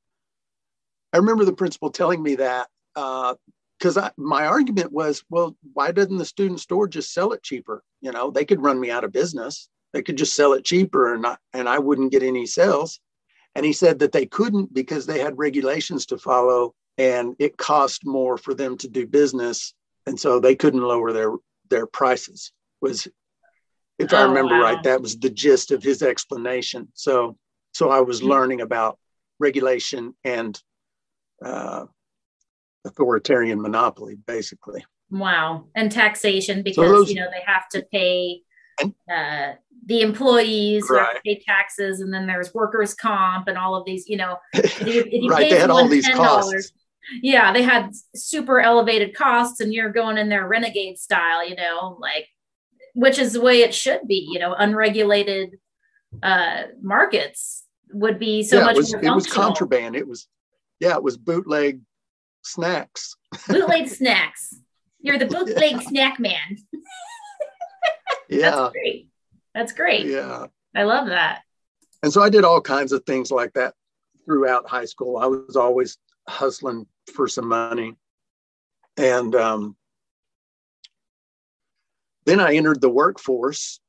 I remember the principal telling me that because my argument was, well, why doesn't the student store just sell it cheaper? They could run me out of business. They could just sell it cheaper and I wouldn't get any sales. And he said that they couldn't because they had regulations to follow and it cost more for them to do business. And so they couldn't lower their prices. If I remember right, that was the gist of his explanation. So I was learning about regulation and authoritarian monopoly, basically. Wow. And taxation, So because, those, you know, they have to pay and, the employees who have to right, pay taxes, and then there's workers' comp and all of these, you know, if you right. pay They had all someone these $10, costs. yeah, they had super elevated costs, and you're going in there renegade style, you know, like, which is the way it should be, you know, unregulated markets would be so Yeah, much more it was functional. contraband. It was bootleg snacks. Bootleg snacks. You're the bootleg Yeah, snack man. That's yeah, great. That's great. yeah. I love that. And so I did all kinds of things like that throughout high school. I was always hustling for some money. And then I entered the workforce.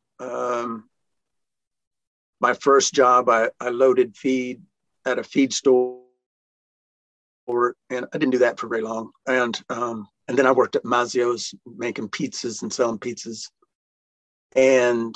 My first job, I loaded feed at a feed store, and I didn't do that for very long. And then I worked at Mazzio's making pizzas and selling pizzas. And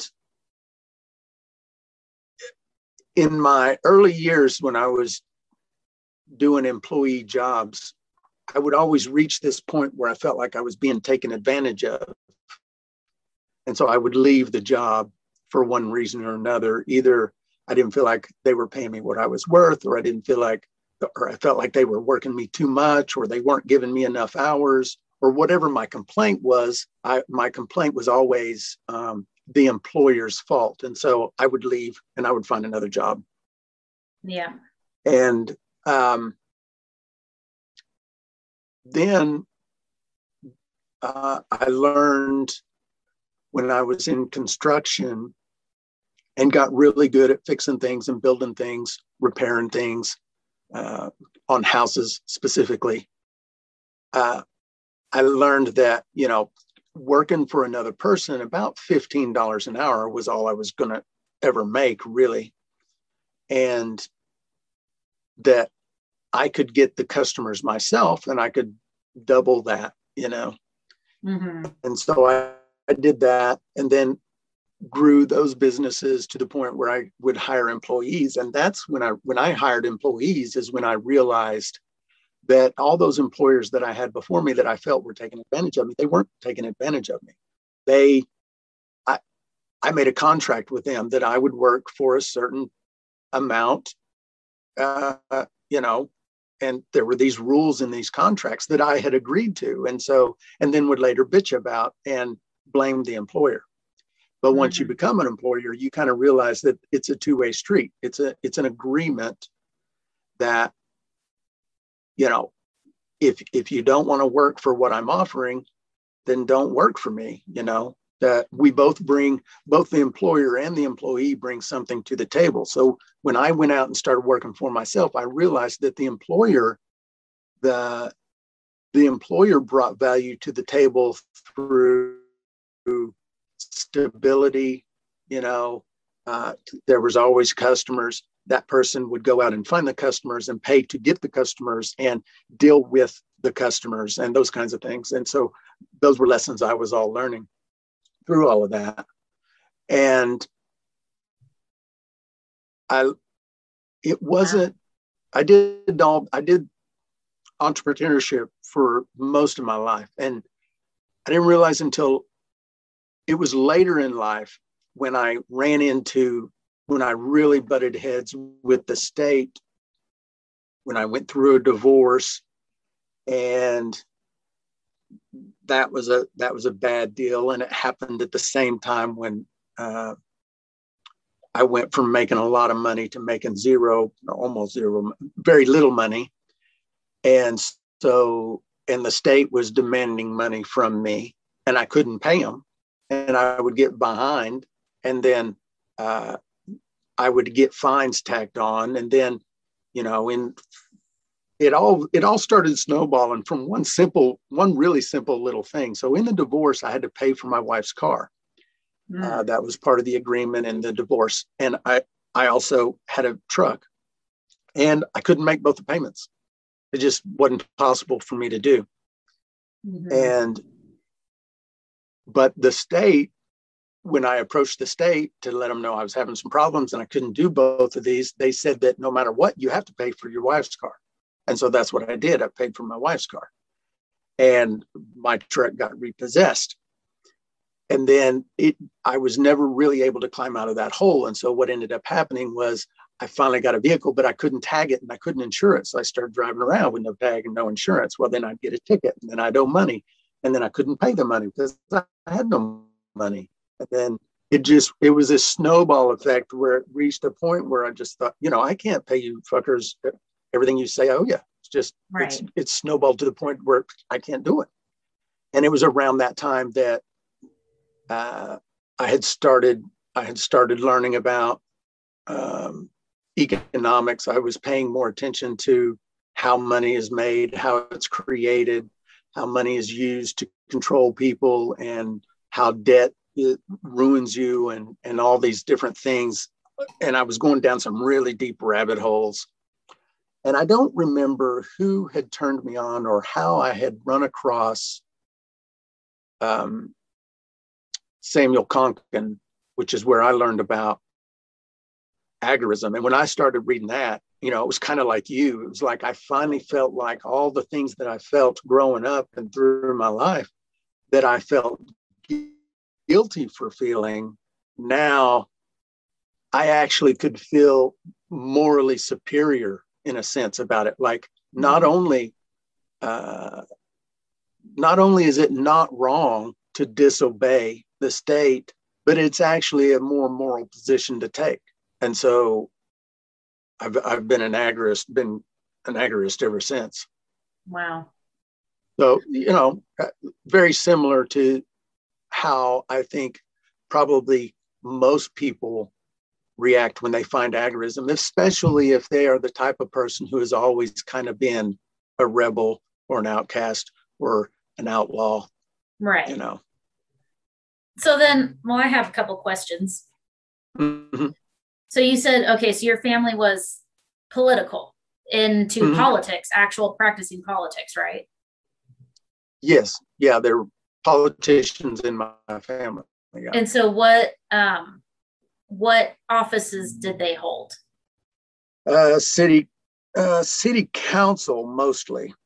in my early years, when I was doing employee jobs, I would always reach this point where I felt like I was being taken advantage of. And so I would leave the job for one reason or another. Either I didn't feel like they were paying me what I was worth, or I felt like they were working me too much, or they weren't giving me enough hours, or whatever my complaint was. My complaint was always the employer's fault. And so I would leave and I would find another job. Yeah. And then I learned when I was in construction and got really good at fixing things and building things, repairing things on houses specifically. I learned that, you know, working for another person, about $15 an hour was all I was going to ever make, really. And that I could get the customers myself and I could double that, you know. Mm-hmm. And so I did that, and then grew those businesses to the point where I would hire employees. And that's when I hired employees is when I realized that all those employers that I had before me that I felt were taking advantage of me, they weren't taking advantage of me. I made a contract with them that I would work for a certain amount, you know, and there were these rules in these contracts that I had agreed to. And then would later bitch about and blame the employer. But once you become an employer, you kind of realize that it's a two-way street. It's an agreement that, you know, if you don't want to work for what I'm offering, then don't work for me. You know, that we both the employer and the employee bring something to the table. So when I went out and started working for myself, I realized that the employer brought value to the table through stability. You know, there was always customers. That person would go out and find the customers and pay to get the customers and deal with the customers and those kinds of things. And so those were lessons I was all learning through all of that. And I did entrepreneurship for most of my life. And I didn't realize until it was later in life when I really butted heads with the state, when I went through a divorce, and that was a bad deal. And it happened at the same time when I went from making a lot of money to making almost zero, very little money. And the state was demanding money from me and I couldn't pay them. And I would get behind, and then I would get fines tacked on. And then, you know, it all started snowballing from one really simple little thing. So in the divorce, I had to pay for my wife's car. That was part of the agreement in the divorce. And I also had a truck, and I couldn't make both the payments. It just wasn't possible for me to do. Mm-hmm. But the state, when I approached the state to let them know I was having some problems and I couldn't do both of these, they said that no matter what, you have to pay for your wife's car. And so that's what I did. I paid for my wife's car. and my truck got repossessed. And then I was never really able to climb out of that hole. And so what ended up happening was I finally got a vehicle, but I couldn't tag it and I couldn't insure it. So I started driving around with no tag and no insurance. Well, then I'd get a ticket and then I'd owe money. And then I couldn't pay the money because I had no money. And then it was a snowball effect where it reached a point where I just thought, I can't pay you fuckers everything you say I owe you. It's just, Right. it's snowballed to the point where I can't do it. And it was around that time that I had started learning about economics. I was paying more attention to how money is made, how it's created, how money is used to control people, and how debt ruins you, and all these different things. And I was going down some really deep rabbit holes. And I don't remember who had turned me on or how I had run across Samuel Konkin, which is where I learned about agorism. And when I started reading that, it was kind of like you. It was like I finally felt like all the things that I felt growing up and through my life that I felt guilty for feeling. Now I actually could feel morally superior in a sense about it. Like not only is it not wrong to disobey the state, but it's actually a more moral position to take. And so I've been an agorist ever since. Wow. So, very similar to how I think probably most people react when they find agorism, especially if they are the type of person who has always kind of been a rebel or an outcast or an outlaw. Right. So then, I have a couple questions. Mm-hmm. So you said, okay, so your family was political into politics, actual practicing politics, right? Yes. Yeah, there were politicians in my family. Yeah. And so what offices did they hold? City council mostly,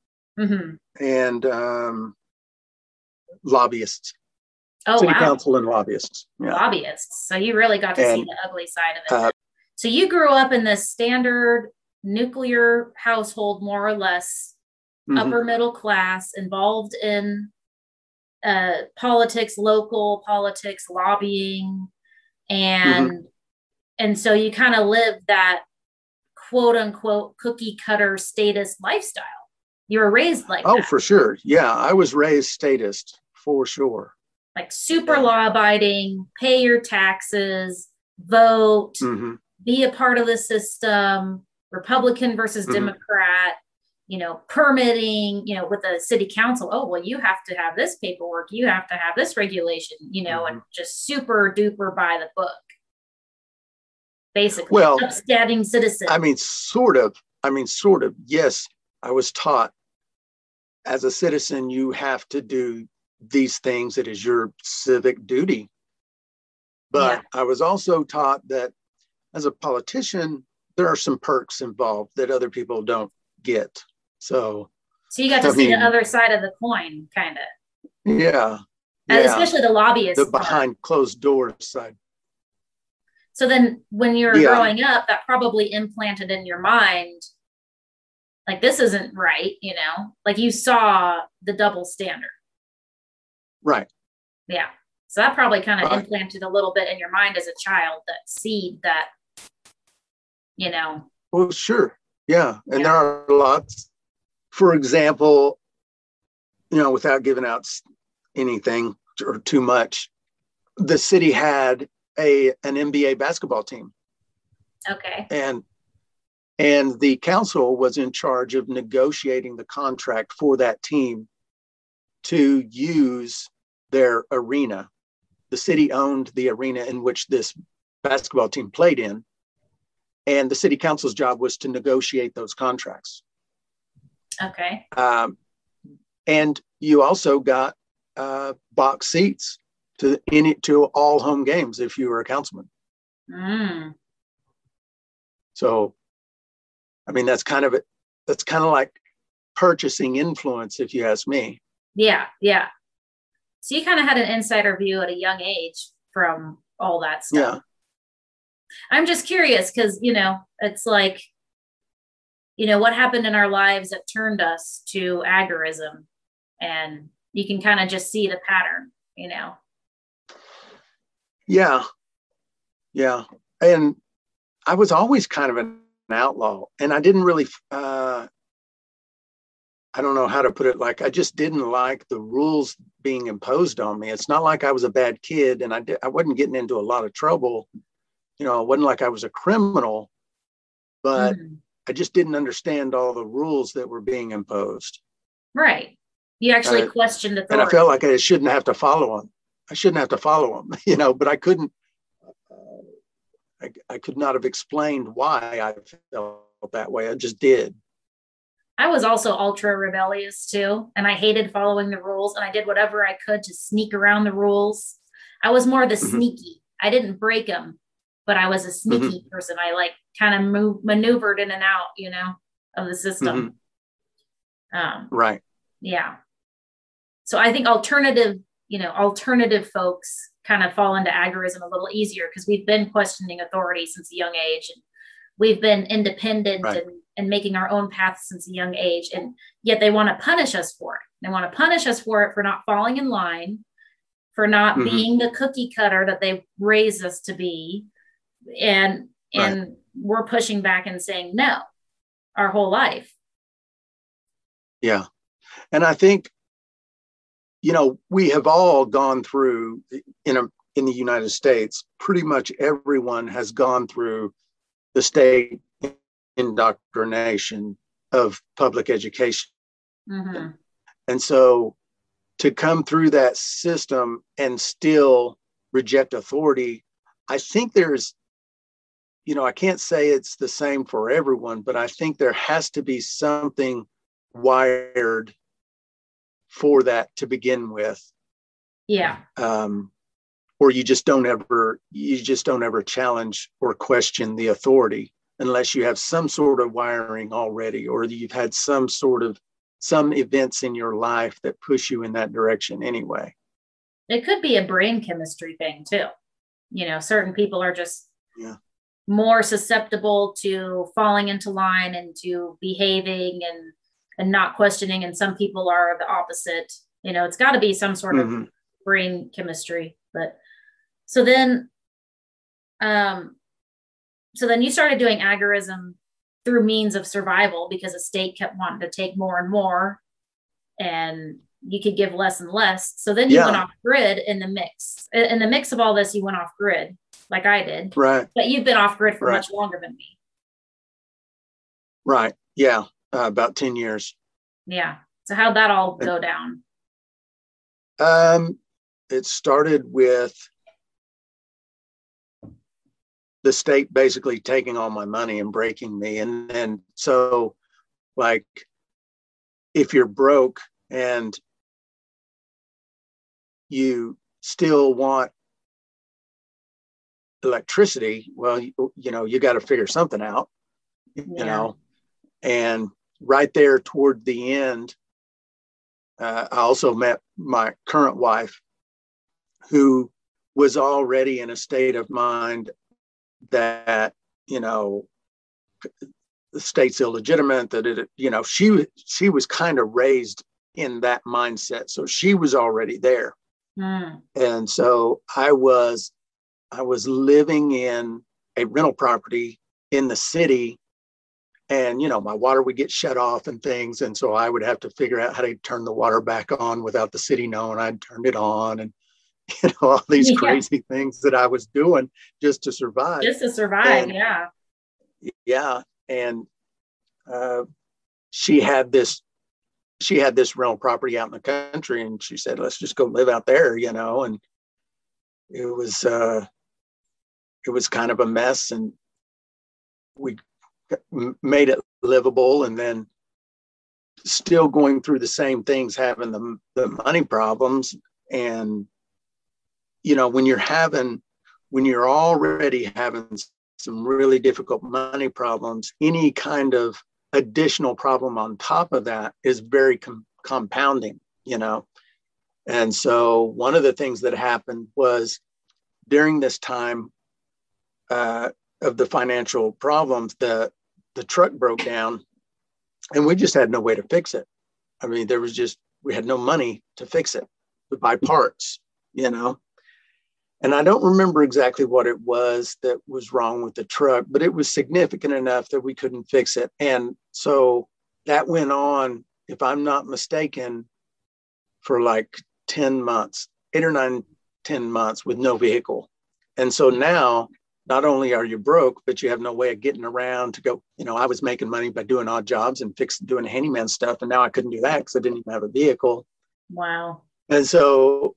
and lobbyists. Oh, City wow. council and lobbyists. Yeah. Lobbyists. So you really got to see the ugly side of it. So you grew up in this standard nuclear household, more or less, upper middle class, involved in politics, local politics, lobbying, and so you kind of lived that quote unquote cookie cutter statist lifestyle. You were raised like that. Oh, for sure. Yeah, I was raised statist for sure. Like super law abiding, pay your taxes, vote, be a part of the system, Republican versus Democrat, permitting, with the city council. Oh, well, you have to have this paperwork. You have to have this regulation, and just super duper by the book. Basically, upstanding citizen. I mean, sort of. Yes, I was taught as a citizen, you have to do these things. It is your civic duty. But I was also taught that as a politician, there are some perks involved that other people don't get. So you got to see the other side of the coin, kind of. Yeah. And especially the lobbyists. The behind closed doors side. So then when you were growing up, that probably implanted in your mind, like, this isn't right, like you saw the double standard. Right. Yeah. So that probably kind of implanted a little bit in your mind as a child, that seed that, Well, sure. Yeah. And there are lots. For example, without giving out anything or too much, the city had an NBA basketball team. Okay. And the council was in charge of negotiating the contract for that team to use their arena. The city owned the arena in which this basketball team played in, and the city council's job was to negotiate those contracts. Okay. And you also got box seats to all home games if you were a councilman. So, I mean, that's kind of like purchasing influence, if you ask me. Yeah. Yeah. So you kind of had an insider view at a young age from all that stuff. Yeah. I'm just curious because, it's like, what happened in our lives that turned us to agorism, and you can kind of just see the pattern. Yeah. Yeah. And I was always kind of an outlaw, and I didn't really, I don't know how to put it. Like, I just didn't like the rules being imposed on me. It's not like I was a bad kid and I wasn't getting into a lot of trouble. It wasn't like I was a criminal, but I just didn't understand all the rules that were being imposed. Right. You actually questioned authority. And I felt like I shouldn't have to follow them. I shouldn't have to follow them, but I couldn't, I could not have explained why I felt that way. I just did. I was also ultra rebellious too. And I hated following the rules, and I did whatever I could to sneak around the rules. I was more the sneaky. I didn't break them, but I was a sneaky person. I kind of maneuvered in and out, of the system. Right. Yeah. So I think alternative folks kind of fall into agorism a little easier because we've been questioning authority since a young age, and we've been independent and making our own path since a young age. And yet they want to punish us for it. They want to punish us for it, for not falling in line, for not being the cookie cutter that they raised us to be. And we're pushing back and saying no our whole life. Yeah. And I think, we have all gone through in the United States, pretty much everyone has gone through the state indoctrination of public education. And so to come through that system and still reject authority, I think there's, I can't say it's the same for everyone, but I think there has to be something wired for that to begin with. Yeah. Or you just don't ever challenge or question the authority unless you have some sort of wiring already, or you've had some events in your life that push you in that direction anyway. It could be a brain chemistry thing too. Certain people are just more susceptible to falling into line and to behaving and not questioning. And some people are the opposite. It's got to be some sort of brain chemistry. But so then you started doing agorism through means of survival because the state kept wanting to take more and more, and you could give less and less. So then you went off grid in the mix. In the mix of all this, you went off grid like I did. Right. But you've been off grid for much longer than me. Right. Yeah. About 10 years. Yeah. So how'd that all go down? It started with the state basically taking all my money and breaking me. And then, so like, if you're broke and you still want electricity, well, you got to figure something out, and right there toward the end, I also met my current wife, who was already in a state of mind that, the state's illegitimate, that she was kind of raised in that mindset. So she was already there. And so I was living in a rental property in the city, and, my water would get shut off and things. And so I would have to figure out how to turn the water back on without the city knowing I'd turned it on. And, all these crazy things that I was doing just to survive. Yeah. And she had this rental property out in the country, and she said, let's just go live out there, and it was kind of a mess, and we made it livable. And then still going through the same things, having the money problems. And, when you're already having some really difficult money problems, any kind of additional problem on top of that is very compounding. you know. And so one of the things that happened was during this time of the financial problems, the truck broke down and we just had no way to fix it. I mean, we had no money to fix it, to buy parts, you know. And I don't remember exactly what it was that was wrong with the truck, but it was significant enough that we couldn't fix it. And so that went on, if I'm not mistaken, for like 10 months, 8 or 9, 10 months with no vehicle. And so now, not only are you broke, but you have no way of getting around to go, you know, I was making money by doing odd jobs and doing handyman stuff. And now I couldn't do that because I didn't even have a vehicle. Wow. And so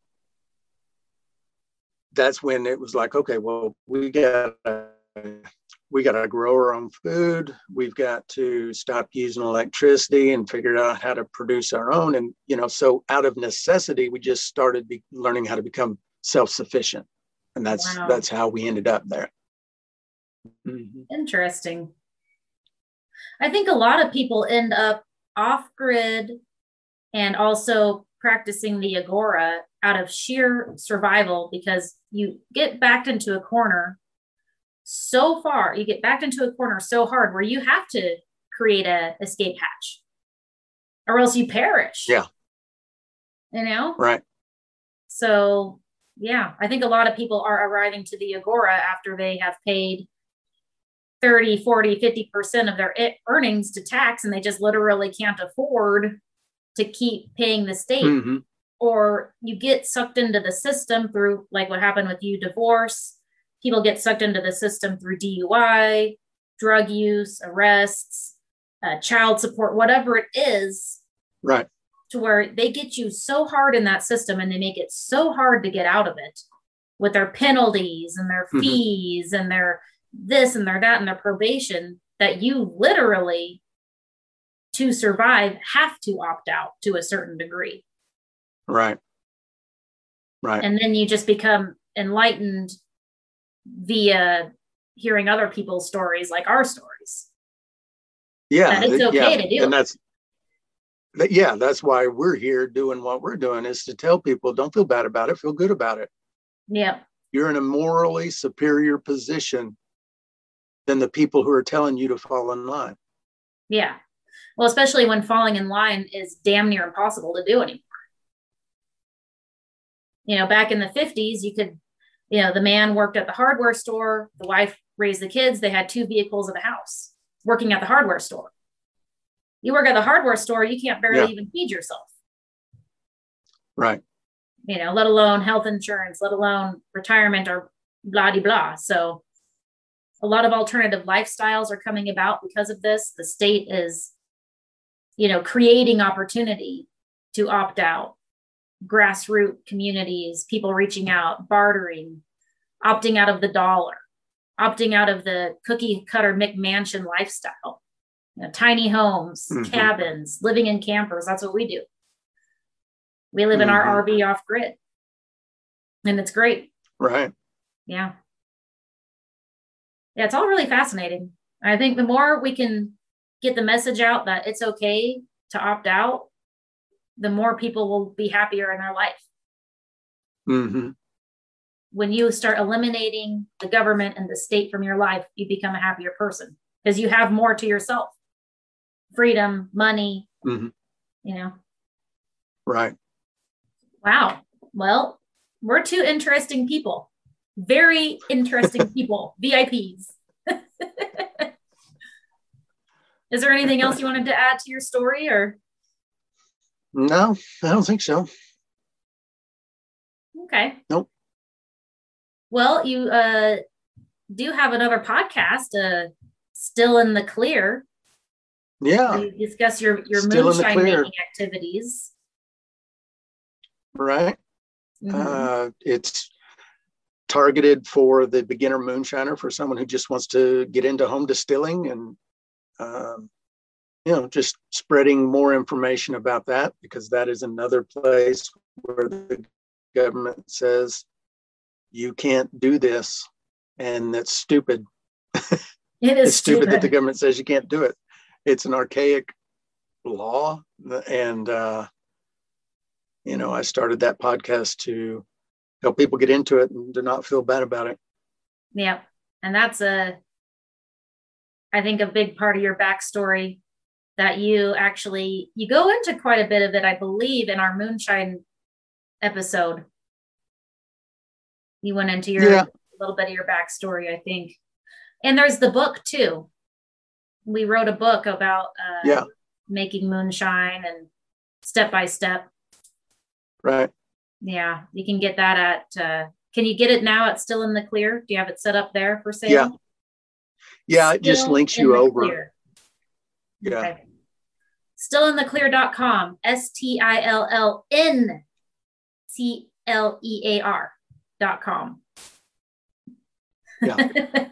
that's when it was like, okay, well, we got to grow our own food. We've got to stop using electricity and figure out how to produce our own. And, you know, so out of necessity, we just started learning how to become self-sufficient. And that's how we ended up there. Mm-hmm. Interesting. I think a lot of people end up off grid and also practicing the Agora out of sheer survival, because you get backed into a corner so far, you get backed into a corner so hard where you have to create a escape hatch or else you perish. Yeah. You know? Right. So yeah, I think a lot of people are arriving to the Agora after they have paid 30, 40, 50% of their earnings to tax, and they just literally can't afford to keep paying the state. Mm-hmm. Or you get sucked into the system through, like what happened with you, divorce. People get sucked into the system through DUI, drug use, arrests, child support, whatever it is. Right. To where they get you so hard in that system and they make it so hard to get out of it with their penalties and their fees and their this and their that and their probation, that you literally, to survive, have to opt out to a certain degree. Right. Right. And then you just become enlightened via hearing other people's stories, like our stories. Yeah. That it's okay to do. And that's why we're here doing what we're doing, is to tell people, don't feel bad about it, feel good about it. Yeah. You're in a morally superior position than the people who are telling you to fall in line. Yeah. Well, especially when falling in line is damn near impossible to do anymore. You know, back in the 50s, you could, you know, the man worked at the hardware store, the wife raised the kids, they had 2 vehicles of a house working at the hardware store. You work at the hardware store, you can't barely even feed yourself. Right. You know, let alone health insurance, let alone retirement or blah, blah, blah. So a lot of alternative lifestyles are coming about because of this. The state is, you know, creating opportunity to opt out. Grassroots communities, people reaching out, bartering, opting out of the dollar, opting out of the cookie cutter McMansion lifestyle, you know, tiny homes, cabins, living in campers. That's what we do. We live in our RV off grid, and it's great. Right. Yeah. Yeah. It's all really fascinating. I think the more we can get the message out that it's okay to opt out, the more people will be happier in their life. Mm-hmm. When you start eliminating the government and the state from your life, you become a happier person because you have more to yourself. Freedom, money, you know. Right. Wow. Well, we're 2 interesting people. Very interesting people. VIPs. Is there anything else you wanted to add to your story, or? No, I don't think so. Okay. Nope. Well, you do have another podcast, Still in the Clear. Yeah. You discuss your Still moonshine making activities. Right. It's targeted for the beginner moonshiner, for someone who just wants to get into home distilling, and you know, just spreading more information about that, because that is another place where the government says you can't do this, and that's stupid. It is it's stupid that the government says you can't do it. It's an archaic law, and I started that podcast to help people get into it and to not feel bad about it. Yep. And that's I think a big part of your backstory that you go into quite a bit of it, I believe, in our moonshine episode. You went into a little bit of your backstory, I think. And there's the book too. We wrote a book about making moonshine and step by step. Right. Yeah. You can get that at, can you get it now at Still in the Clear? Do you have it set up there for sale? Yeah. It just links you over. Clear. Yeah. Okay. Stillintheclear.com. STILLNCLEAR.com. Yeah.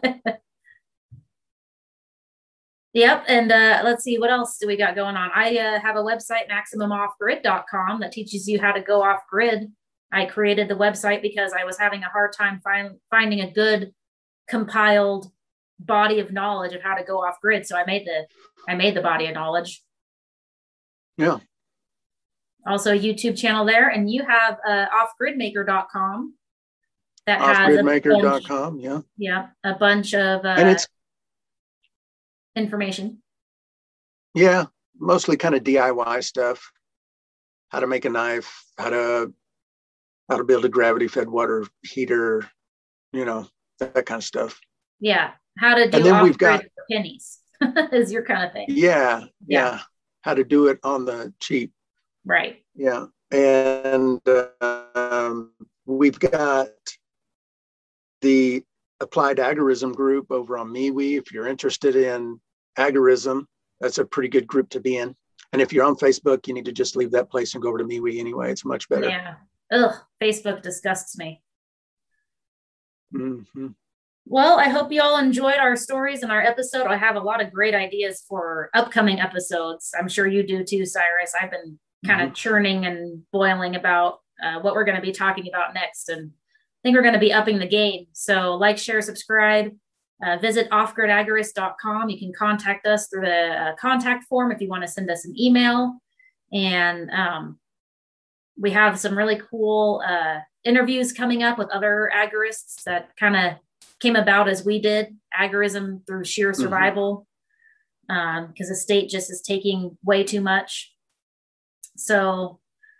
Yep. And let's see, what else do we got going on? I have a website, MaximumOffGrid.com, that teaches you how to go off grid. I created the website because I was having a hard time finding a good compiled body of knowledge of how to go off grid. So I made the body of knowledge. Yeah. Also a YouTube channel there. And you have offgridmaker.com that offgridmaker.com. has a bunch of and it's information. Yeah, mostly kind of DIY stuff. How to make a knife, how to build a gravity-fed water heater, that kind of stuff. Yeah, how to do and then off-grid we've got for pennies is your kind of thing. Yeah. How to do it on the cheap. Right. Yeah, and we've got the Applied Agorism group over on MeWe. If you're interested in agorism, that's a pretty good group to be in. And if you're on Facebook, you need to just leave that place and go over to MeWe anyway. It's much better. Yeah. Ugh, Facebook disgusts me. Mm-hmm. Well, I hope you all enjoyed our stories and our episode. I have a lot of great ideas for upcoming episodes. I'm sure you do too, Cyrus. I've been kind of churning and boiling about what we're going to be talking about next. And I think we're going to be upping the game. So like, share, subscribe, visit offgridagorist.com. You can contact us through the contact form if you want to send us an email. And we have some really cool interviews coming up with other agorists that kind of came about as we did, agorism through sheer survival, because the state just is taking way too much. So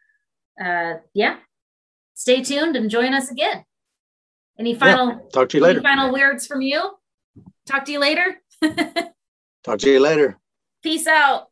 stay tuned and join us again. Any final talk to you later. Final words from you? Talk to you later. Talk to you later. Peace out.